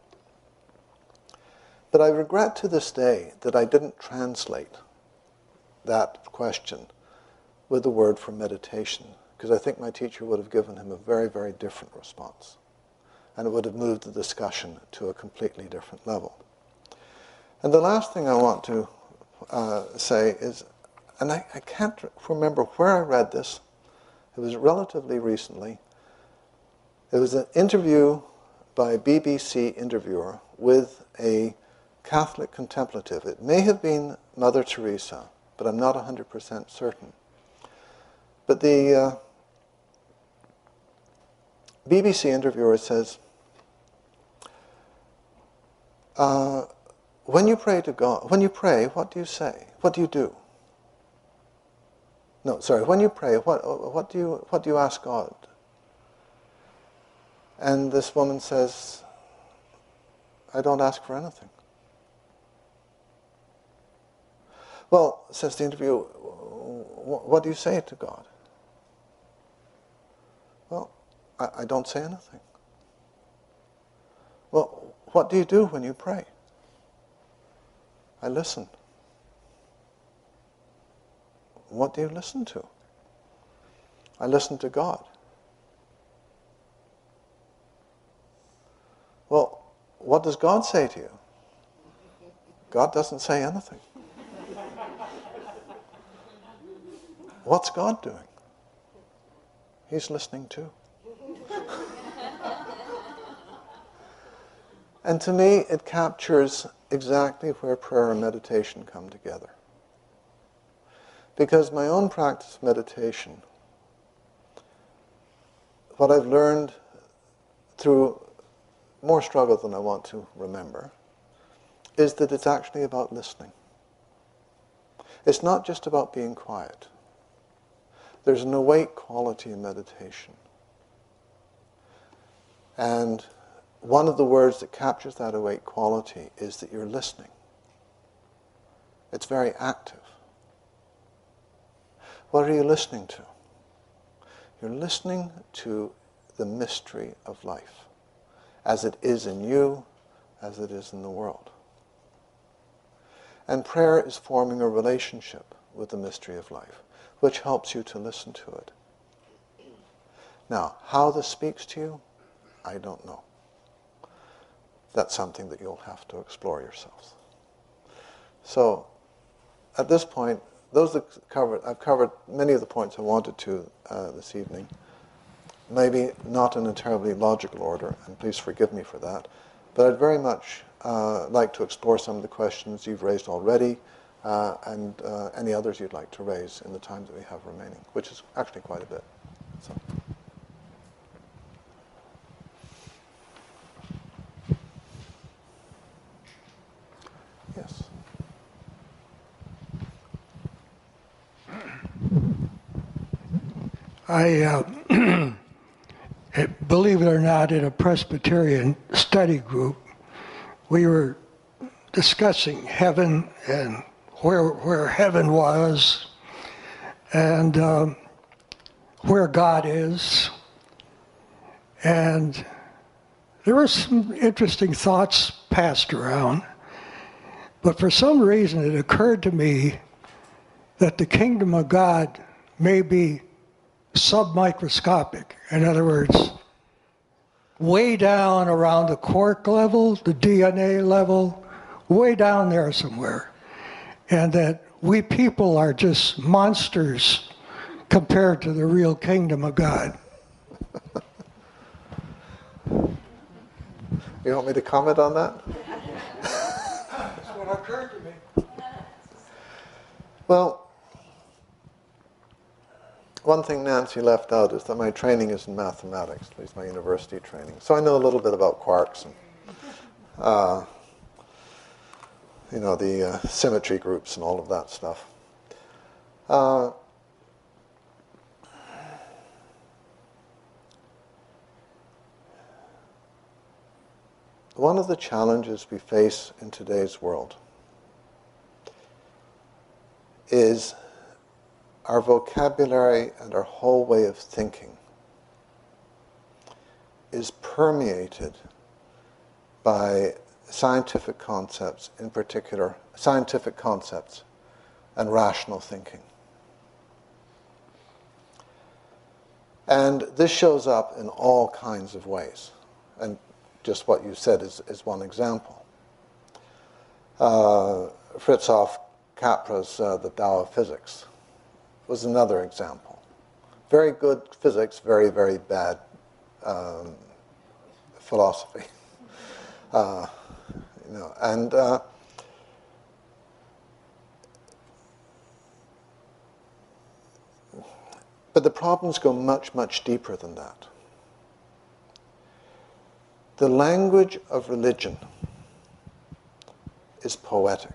But I regret to this day that I didn't translate that question with the word for meditation, because I think my teacher would have given him a very, very different response, and it would have moved the discussion to a completely different level. And the last thing I want to uh, say is, and I, I can't remember where I read this. It was relatively recently. It was an interview by a B B C interviewer with a Catholic contemplative. It may have been Mother Teresa, but I'm not one hundred percent certain. But the uh, B B C interviewer says, uh, when you pray to God, when you pray, what do you say? What do you do? No, sorry. When you pray, what what do you what do you ask God? And this woman says, I don't ask for anything. Well, says the interviewer, what do you say to God? Well, I, I don't say anything. Well, what do you do when you pray? I listen. What do you listen to? I listen to God. Well, what does God say to you? God doesn't say anything. What's God doing? He's listening too. And to me, it captures exactly where prayer and meditation come together. Because my own practice of meditation, what I've learned through more struggle than I want to remember, is that it's actually about listening. It's not just about being quiet. There's an awake quality in meditation. And one of the words that captures that awake quality is that you're listening. It's very active. What are you listening to? You're listening to the mystery of life, as it is in you, as it is in the world. And prayer is forming a relationship with the mystery of life, which helps you to listen to it. Now, how this speaks to you, I don't know. That's something that you'll have to explore yourselves. So, at this point, those that covered, I've covered many of the points I wanted to uh, this evening. Maybe not in a terribly logical order, and please forgive me for that. But I'd very much uh, like to explore some of the questions you've raised already, uh, and uh, any others you'd like to raise in the time that we have remaining, which is actually quite a bit. So. Yes. I uh, it, believe it or not, in a Presbyterian study group, we were discussing heaven and where where heaven was, and um, where God is, and there were some interesting thoughts passed around. But for some reason, it occurred to me that the kingdom of God may be submicroscopic. In other words, way down around the quark level, the D N A level, way down there somewhere. And that we people are just monsters compared to the real kingdom of God. You want me to comment on that? That's what occurred to me. Well, one thing Nancy left out is that my training is in mathematics, at least my university training. So I know a little bit about quarks and, uh, you know, the uh, symmetry groups and all of that stuff. Uh, one of the challenges we face in today's world is our vocabulary and our whole way of thinking is permeated by scientific concepts, in particular, scientific concepts and rational thinking. And this shows up in all kinds of ways. And just what you said is, is one example. Uh, Fritjof Capra's uh, The Tao of Physics was another example. Very good physics, very, very bad um, philosophy. Uh, you know, and uh, but the problems go much, much deeper than that. The language of religion is poetic.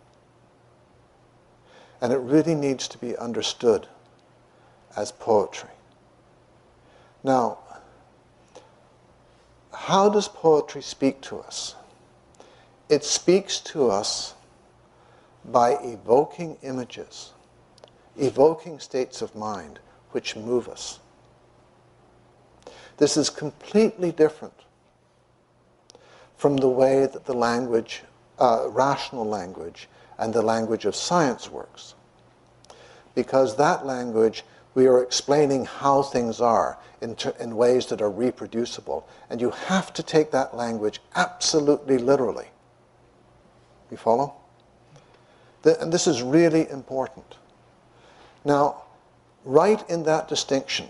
And it really needs to be understood as poetry. Now, how does poetry speak to us? It speaks to us by evoking images, evoking states of mind which move us. This is completely different from the way that the language, uh, rational language, and the language of science works. Because that language, we are explaining how things are in, ter- in ways that are reproducible. And you have to take that language absolutely literally. You follow? The, and this is really important. Now, right in that distinction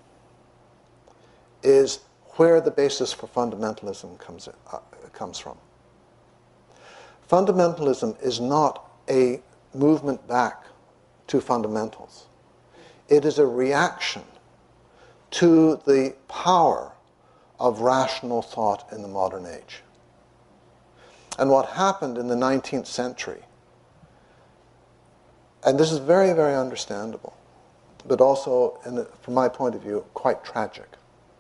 is where the basis for fundamentalism comes, in, uh, comes from. Fundamentalism is not a movement back to fundamentals. It is a reaction to the power of rational thought in the modern age. And what happened in the nineteenth century, and this is very, very understandable, but also, in the, from my point of view, quite tragic,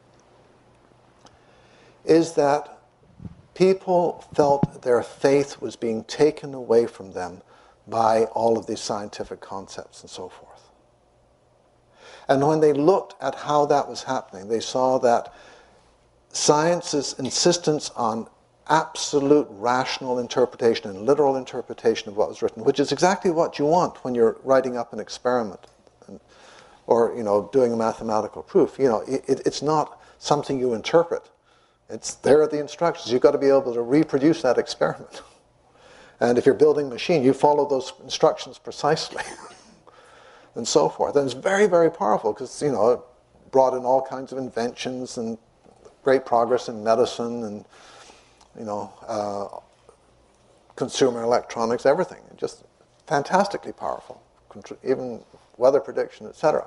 is that people felt their faith was being taken away from them by all of these scientific concepts and so forth. And when they looked at how that was happening, they saw that science's insistence on absolute rational interpretation and literal interpretation of what was written, which is exactly what you want when you're writing up an experiment and, or, you know, doing a mathematical proof. You know, it, it's not something you interpret. It's there are the instructions. You've got to be able to reproduce that experiment. And if you're building a machine, you follow those instructions precisely, and so forth. And it's very, very powerful because, you know, it brought in all kinds of inventions and great progress in medicine and, you know, uh, consumer electronics, everything. Just fantastically powerful, even weather prediction, et cetera.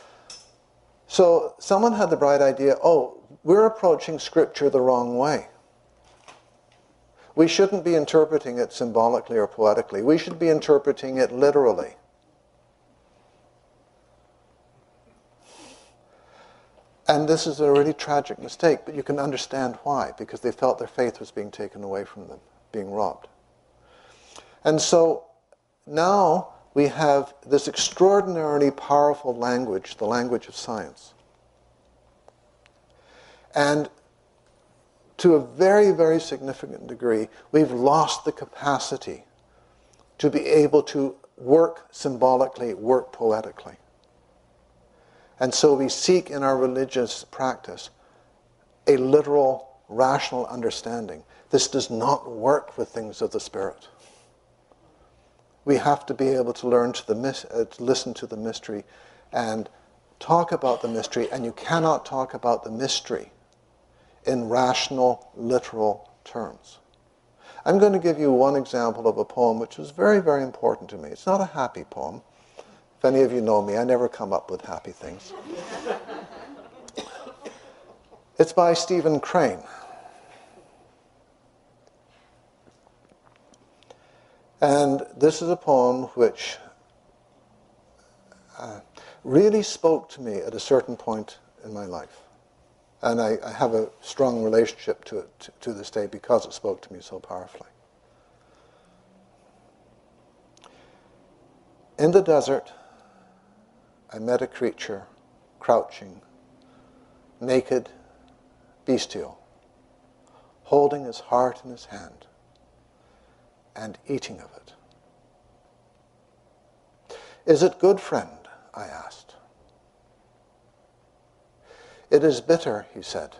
So someone had the bright idea, oh, we're approaching Scripture the wrong way. We shouldn't be interpreting it symbolically or poetically. We should be interpreting it literally. And this is a really tragic mistake, but you can understand why, because they felt their faith was being taken away from them, being robbed. And so now we have this extraordinarily powerful language, the language of science. And to a very, very significant degree, we've lost the capacity to be able to work symbolically, work poetically. And so we seek in our religious practice a literal, rational understanding. This does not work with things of the Spirit. We have to be able to learn to, the mis- uh, to listen to the mystery and talk about the mystery, and you cannot talk about the mystery in rational, literal terms. I'm going to give you one example of a poem which was very, very important to me. It's not a happy poem. If any of you know me, I never come up with happy things. It's by Stephen Crane. And this is a poem which uh, really spoke to me at a certain point in my life. And I, I have a strong relationship to it to, to this day because it spoke to me so powerfully. In the desert, I met a creature crouching, naked, bestial, holding his heart in his hand and eating of it. Is it good, friend? I asked. It is bitter, he said.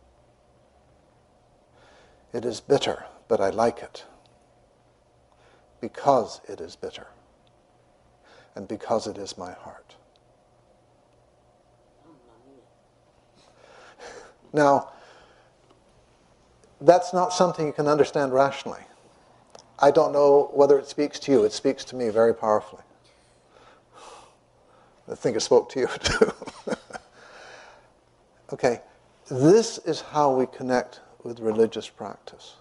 It is bitter, but I like it. Because it is bitter. And because it is my heart. Now, that's not something you can understand rationally. I don't know whether it speaks to you. It speaks to me very powerfully. I think it spoke to you too. Okay, this is how we connect with religious practice.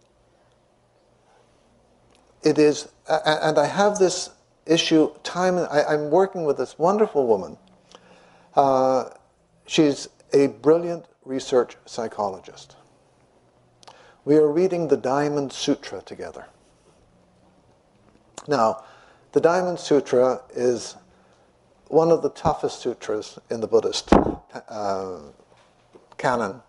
It is, and I have this issue time, I, I'm working with this wonderful woman. Uh, she's a brilliant research psychologist. We are reading the Diamond Sutra together. Now, the Diamond Sutra is one of the toughest sutras in the Buddhist uh, canon.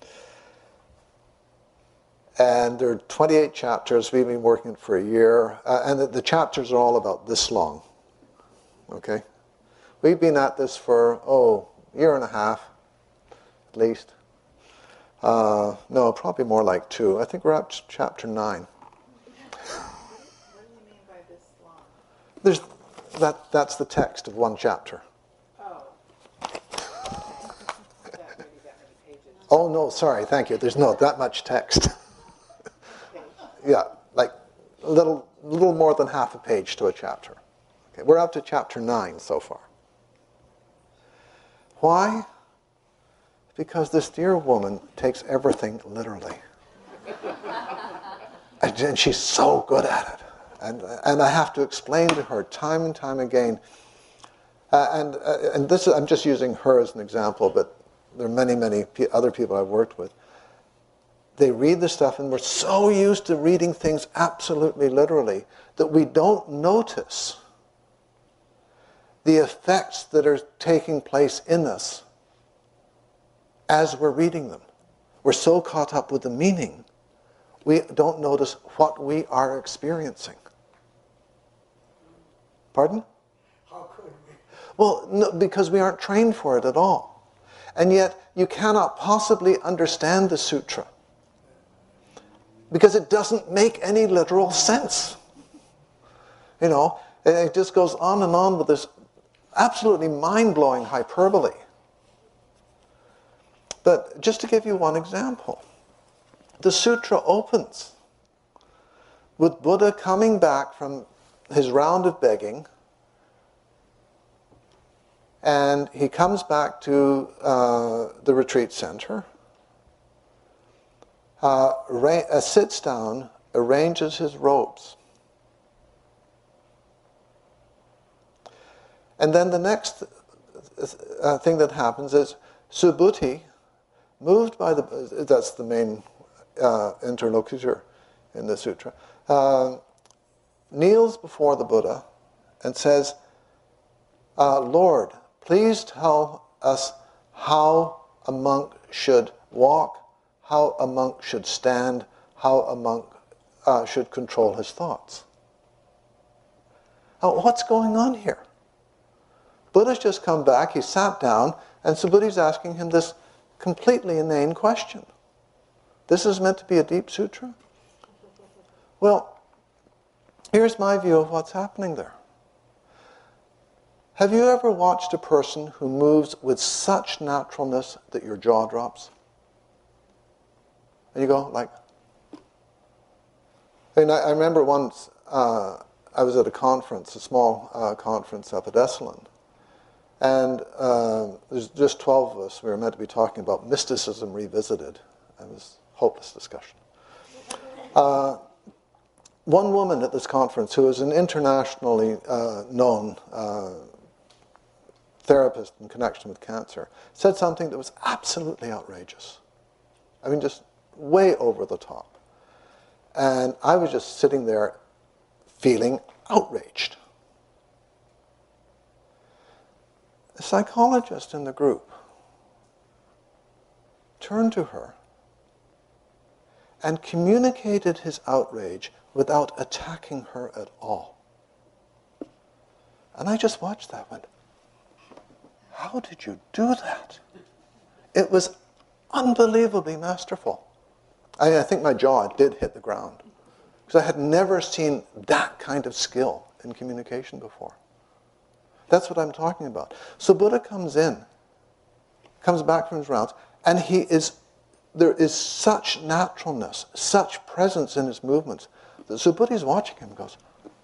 And there are twenty-eight chapters. We've been working for a year. Uh, and the, the chapters are all about this long. Okay? We've been at this for, oh, a year and a half, at least. Uh, no, probably more like two. I think we're up to chapter nine. What do you mean by this long? There's, that, that's the text of one chapter. Oh. Oh, no, sorry, thank you. There's not that much text. Yeah, like a little, little more than half a page to a chapter. Okay, we're up to chapter nine so far. Why? Because this dear woman takes everything literally. And she's so good at it. And, and I have to explain to her time and time again. Uh, and uh, and this is, I'm just using her as an example, but there are many, many p- other people I've worked with. They read the stuff, and we're so used to reading things absolutely literally that we don't notice the effects that are taking place in us as we're reading them. We're so caught up with the meaning, we don't notice what we are experiencing. Pardon? How could we? Well, no, because we aren't trained for it at all. And yet, you cannot possibly understand the sutra because it doesn't make any literal sense. You know, it just goes on and on with this absolutely mind-blowing hyperbole. But just to give you one example, the sutra opens with Buddha coming back from his round of begging, and he comes back to uh, the retreat center, uh, ra- uh, sits down, arranges his robes. And then the next uh, thing that happens is Subhuti, moved by the, that's the main uh, interlocutor in the sutra, uh, kneels before the Buddha and says, uh, Lord, please tell us how a monk should walk, how a monk should stand, how a monk uh, should control his thoughts. Now, what's going on here? Buddha's just come back, he sat down, and Subhuti's asking him this completely inane question. This is meant to be a deep sutra? Well, here's my view of what's happening there. Have you ever watched a person who moves with such naturalness that your jaw drops? And you go like... And I, I remember once uh, I was at a conference, a small uh, conference up at Esalen, and uh, there's just twelve of us. We were meant to be talking about mysticism revisited. It was a hopeless discussion. Uh, one woman at this conference, who is an internationally uh, known uh, therapist in connection with cancer, said something that was absolutely outrageous. I mean, just way over the top. And I was just sitting there feeling outraged. A psychologist in the group turned to her and communicated his outrage without attacking her at all. And I just watched that and went, how did you do that? It was unbelievably masterful. I, I think my jaw did hit the ground, because I had never seen that kind of skill in communication before. That's what I'm talking about. So Buddha comes in, comes back from his rounds, and he is, there is such naturalness, such presence in his movements, that Subhuti's watching him and goes,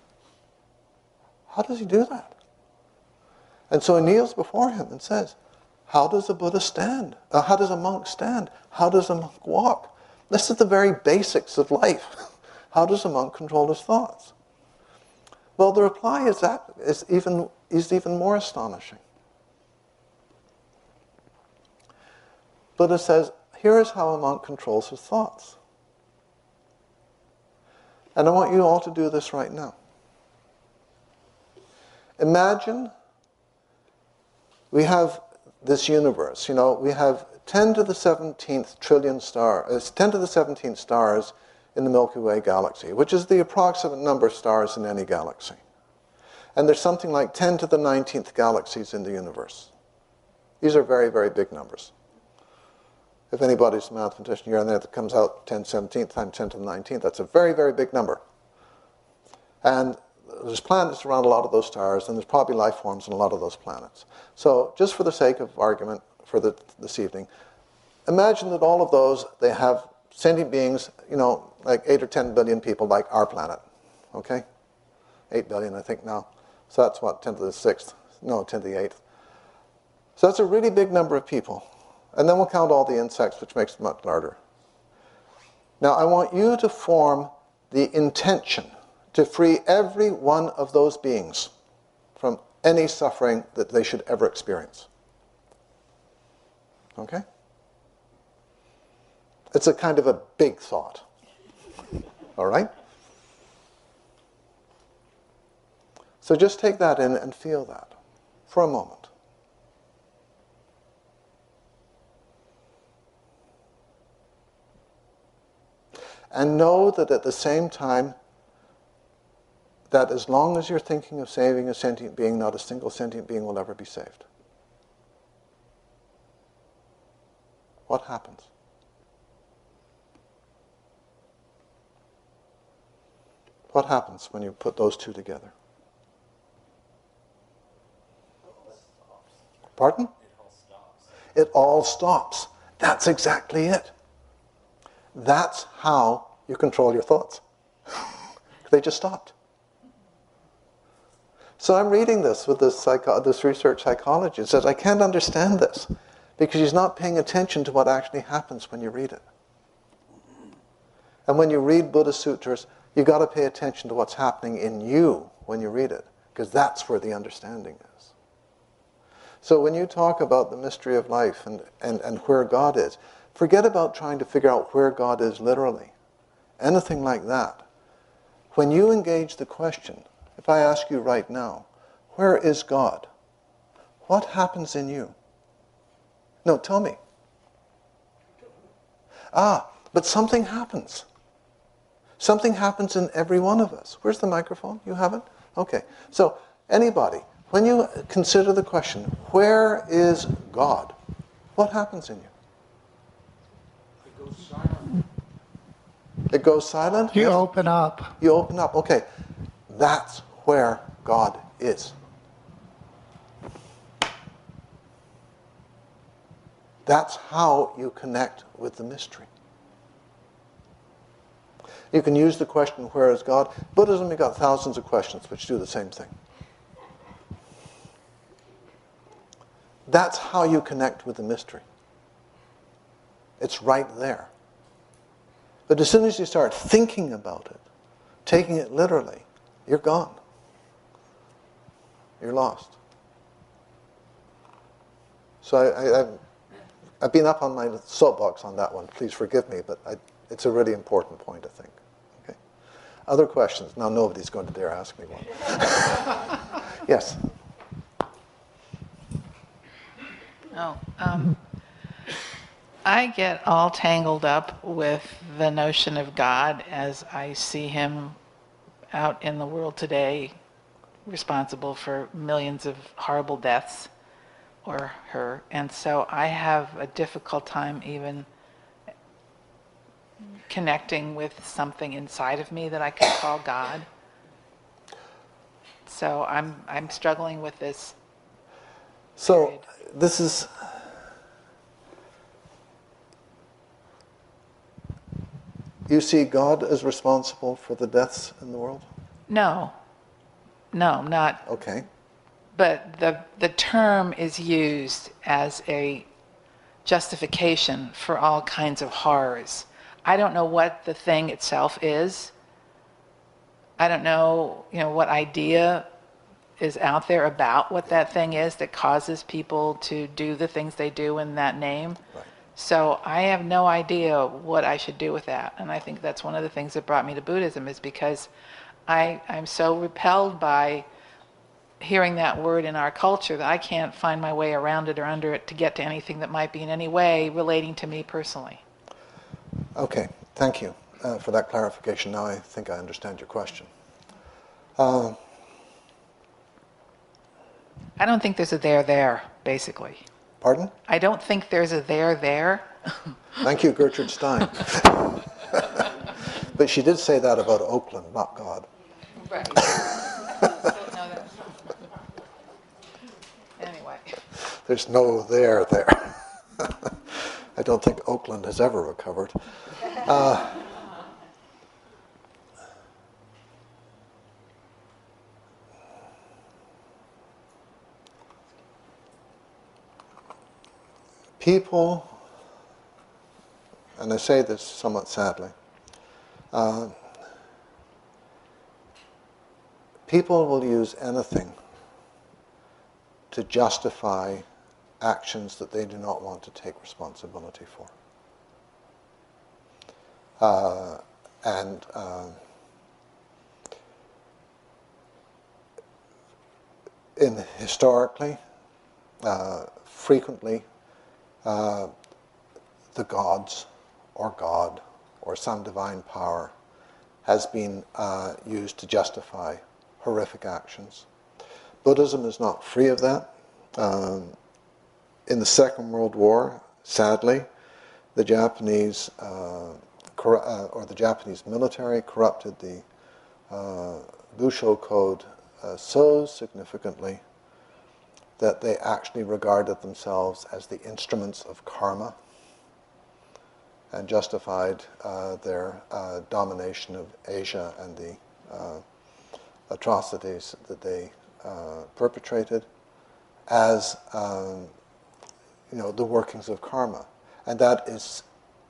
how does he do that? And so he kneels before him and says, how does a Buddha stand? Uh, how does a monk stand? How does a monk walk? This is the very basics of life. How does a monk control his thoughts? Well, the reply is that is even is even more astonishing. Buddha says, here is how a monk controls his thoughts. And I want you all to do this right now. Imagine we have this universe, you know, we have ten to the seventeenth trillion stars, uh, ten to the seventeenth stars in the Milky Way galaxy, which is the approximate number of stars in any galaxy. And there's something like ten to the nineteenth galaxies in the universe. These are very, very big numbers. If anybody's a mathematician here and there that comes out ten to the seventeenth times ten to the nineteenth, that's a very, very big number. And there's planets around a lot of those stars, and there's probably life forms in a lot of those planets. So just for the sake of argument for the, this evening, imagine that all of those, they have sentient beings, you know, like eight or ten billion people like our planet, okay? Eight billion, I think now. So that's what, ten to the sixth? No, ten to the eighth. So that's a really big number of people. And then we'll count all the insects, which makes it much larger. Now I want you to form the intention to free every one of those beings from any suffering that they should ever experience. Okay? It's a kind of a big thought. All right? So just take that in and feel that for a moment. And know that at the same time, that as long as you're thinking of saving a sentient being, not a single sentient being will ever be saved. What happens? What happens when you put those two together? Pardon? It all stops. It all stops. That's exactly it. That's how you control your thoughts. They just stopped. So I'm reading this with this, psycho- this research psychologist. It says, I can't understand this because he's not paying attention to what actually happens when you read it. And when you read Buddhist sutras, you've got to pay attention to what's happening in you when you read it, because that's where the understanding is. So when you talk about the mystery of life and, and, and where God is, forget about trying to figure out where God is literally. Anything like that. When you engage the question, if I ask you right now, where is God? What happens in you? No, tell me. Ah, but something happens. Something happens in every one of us. Where's the microphone? You have it? Okay. So, anybody, when you consider the question, where is God? What happens in you? It goes silent. It goes silent? You Yes? open up. You open up. Okay. That's where God is. That's how you connect with the mystery. You can use the question, where is God? Buddhism, you've got thousands of questions which do the same thing. That's how you connect with the mystery. It's right there. But as soon as you start thinking about it, taking it literally, you're gone. You're lost. So I, I, I've, I've been up on my soapbox on that one. Please forgive me, but I, it's a really important point, I think. Okay. Other questions? Now nobody's going to dare ask me one. Yes. Oh, um, I get all tangled up with the notion of God as I see him out in the world today, responsible for millions of horrible deaths, or her. And so I have a difficult time even connecting with something inside of me that I can call God. So I'm I'm struggling with this. So period. this is you see God as responsible for the deaths in the world? No, no, not. Okay. But the the term is used as a justification for all kinds of horrors. I don't know what the thing itself is. I don't know, you know, what idea is out there about what that thing is that causes people to do the things they do in that name. Right. So I have no idea what I should do with that. And I think that's one of the things that brought me to Buddhism, is because I, I'm so repelled by hearing that word in our culture that I can't find my way around it or under it to get to anything that might be in any way relating to me personally. Okay, thank you uh, for that clarification. Now I think I understand your question. Uh, I don't think there's a there there, basically. pardon? I don't think there's a there there. Thank you, Gertrude Stein. But she did say that about Oakland, not God. Right. Anyway. There's no there there. I don't think Oakland has ever recovered. Uh, people, and I say this somewhat sadly, uh, people will use anything to justify actions that they do not want to take responsibility for. Uh, and uh, in historically, uh, frequently, uh, the gods or God or some divine power has been uh, used to justify horrific actions. Buddhism is not free of that. Um, in the Second World War, sadly, the Japanese uh, cor- uh, or the Japanese military corrupted the uh, Busho Code uh, so significantly that they actually regarded themselves as the instruments of karma and justified uh, their uh, domination of Asia and the uh, atrocities that they uh, perpetrated as um, you know, the workings of karma. And that is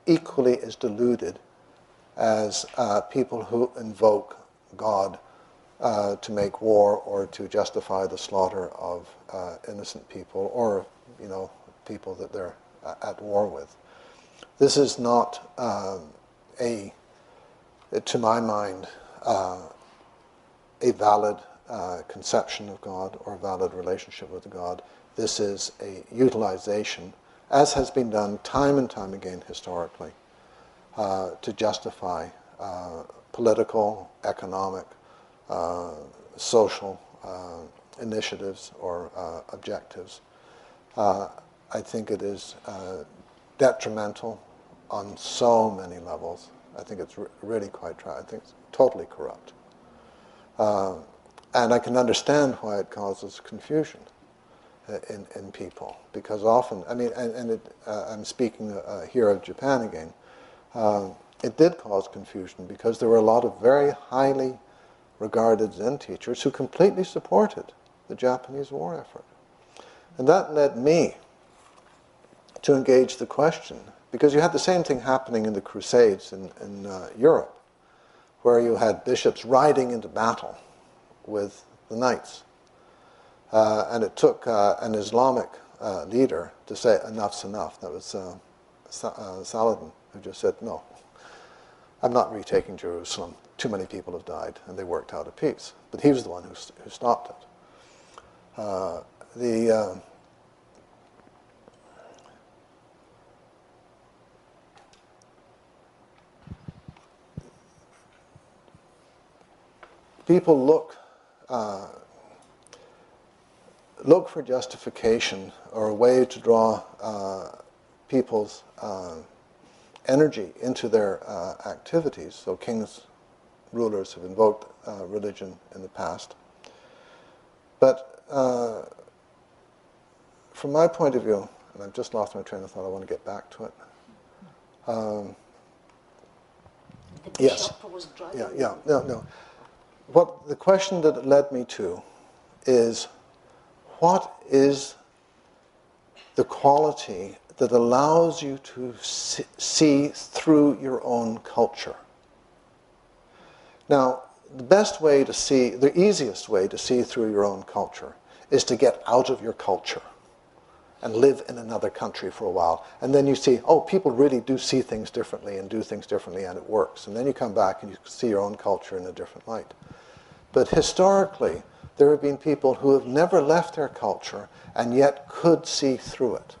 equally as deluded as uh, people who invoke God uh, to make war or to justify the slaughter of uh, innocent people or, you know, people that they're uh, at war with. This is not um, a, to my mind, uh, a valid uh, conception of God or a valid relationship with God. This is a utilization, as has been done time and time again historically, uh, to justify uh, political, economic, uh, social uh, initiatives or uh, objectives. Uh, I think it is uh, detrimental on so many levels. I think it's re- really quite, tra- I think it's totally corrupt. Uh, and I can understand why it causes confusion in, in people, because often, I mean, and, and it, uh, I'm speaking uh, here of Japan again, uh, it did cause confusion because there were a lot of very highly regarded Zen teachers who completely supported the Japanese war effort. And that led me to engage the question, because you had the same thing happening in the Crusades in, in uh, Europe, where you had bishops riding into battle with the knights. Uh, and it took uh, an Islamic uh, leader to say, enough's enough. That was uh, Sa- uh, Saladin, who just said, no, I'm not retaking Jerusalem. Too many people have died, and they worked out a peace. But he was the one who, who stopped it. Uh, the... Uh, People look uh, look for justification or a way to draw uh, people's uh, energy into their uh, activities. So kings, rulers have invoked uh, religion in the past. But uh, from my point of view, and I've just lost my train of thought, I want to get back to it. Um, yes. Yeah, yeah, no, no. What the question that it led me to is, what is the quality that allows you to see through your own culture? Now, the best way to see, the easiest way to see through your own culture is to get out of your culture and live in another country for a while. And then you see, oh, people really do see things differently and do things differently, and it works. And then you come back and you see your own culture in a different light. But historically, there have been people who have never left their culture and yet could see through it.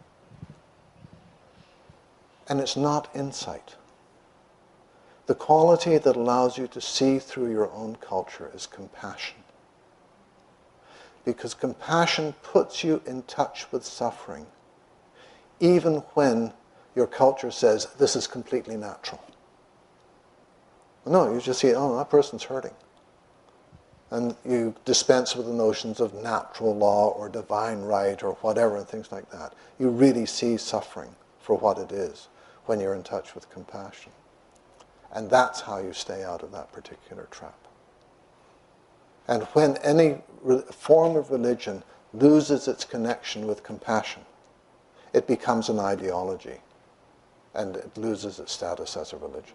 And it's not insight. The quality that allows you to see through your own culture is compassion. Because compassion puts you in touch with suffering, even when your culture says this is completely natural. No, you just see, oh, that person's hurting. And you dispense with the notions of natural law or divine right or whatever and things like that. You really see suffering for what it is when you're in touch with compassion. And that's how you stay out of that particular trap. And when any re- form of religion loses its connection with compassion, it becomes an ideology, and it loses its status as a religion.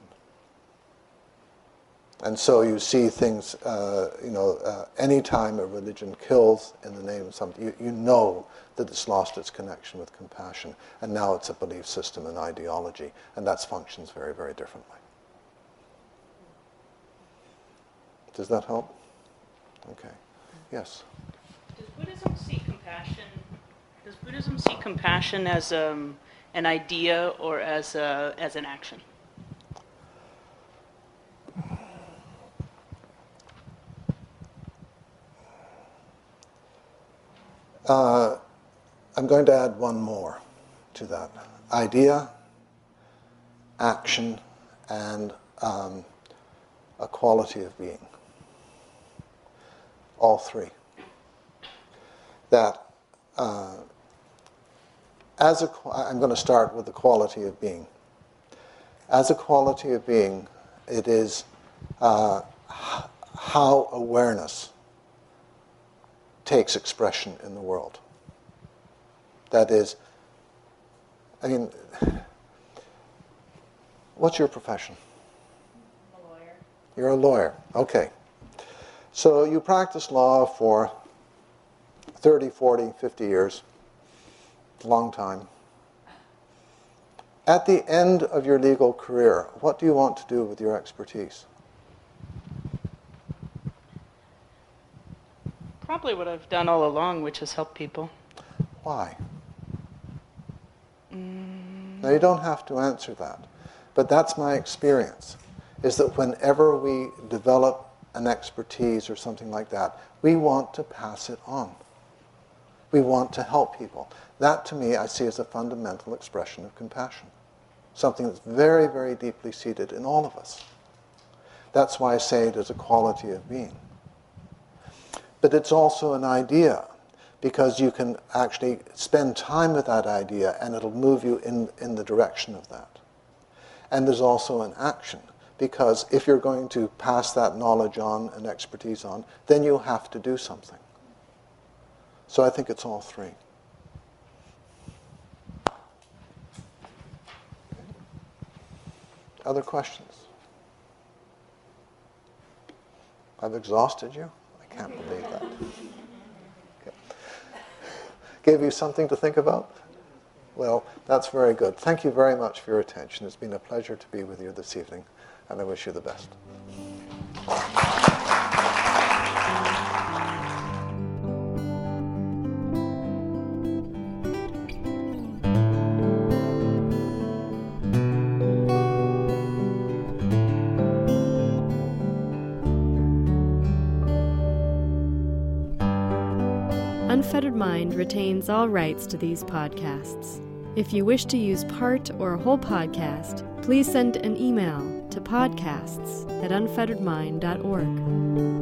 And so you see things, uh, you know, uh, any time a religion kills in the name of something, you, you know that it's lost its connection with compassion, and now it's a belief system and ideology, and that functions very, very differently. Does that help? Okay. Yes. Does Buddhism see compassion? Does Buddhism see compassion as um, an idea or as a, as an action? Uh, I'm going to add one more to that. Idea, action, and um, a quality of being. All three. That uh, as a, I'm going to start with the quality of being. As a quality of being, it is uh, how awareness takes expression in the world. That is, I mean, what's your profession? I'm a lawyer. You're a lawyer, okay. So you practice law for thirty, forty, fifty years, a long time. At the end of your legal career, what do you want to do with your expertise? Probably what I've done all along, which is help people. Why? Now, you don't have to answer that, but that's my experience, is that whenever we develop an expertise or something like that, we want to pass it on. We want to help people. That, to me, I see as a fundamental expression of compassion, something that's very, very deeply seated in all of us. That's why I say it is a quality of being. But it's also an idea, because you can actually spend time with that idea and it'll move you in, in the direction of that. And there's also an action, because if you're going to pass that knowledge on and expertise on, then you'll have to do something. So I think it's all three. Other questions? I've exhausted you? I can't believe that. Gave you something to think about? Well, that's very good. Thank you very much for your attention. It's been a pleasure to be with you this evening, and I wish you the best. Unfettered Mind retains all rights to these podcasts. If you wish to use part or a whole podcast, please send an email to podcasts at unfettered mind dot org.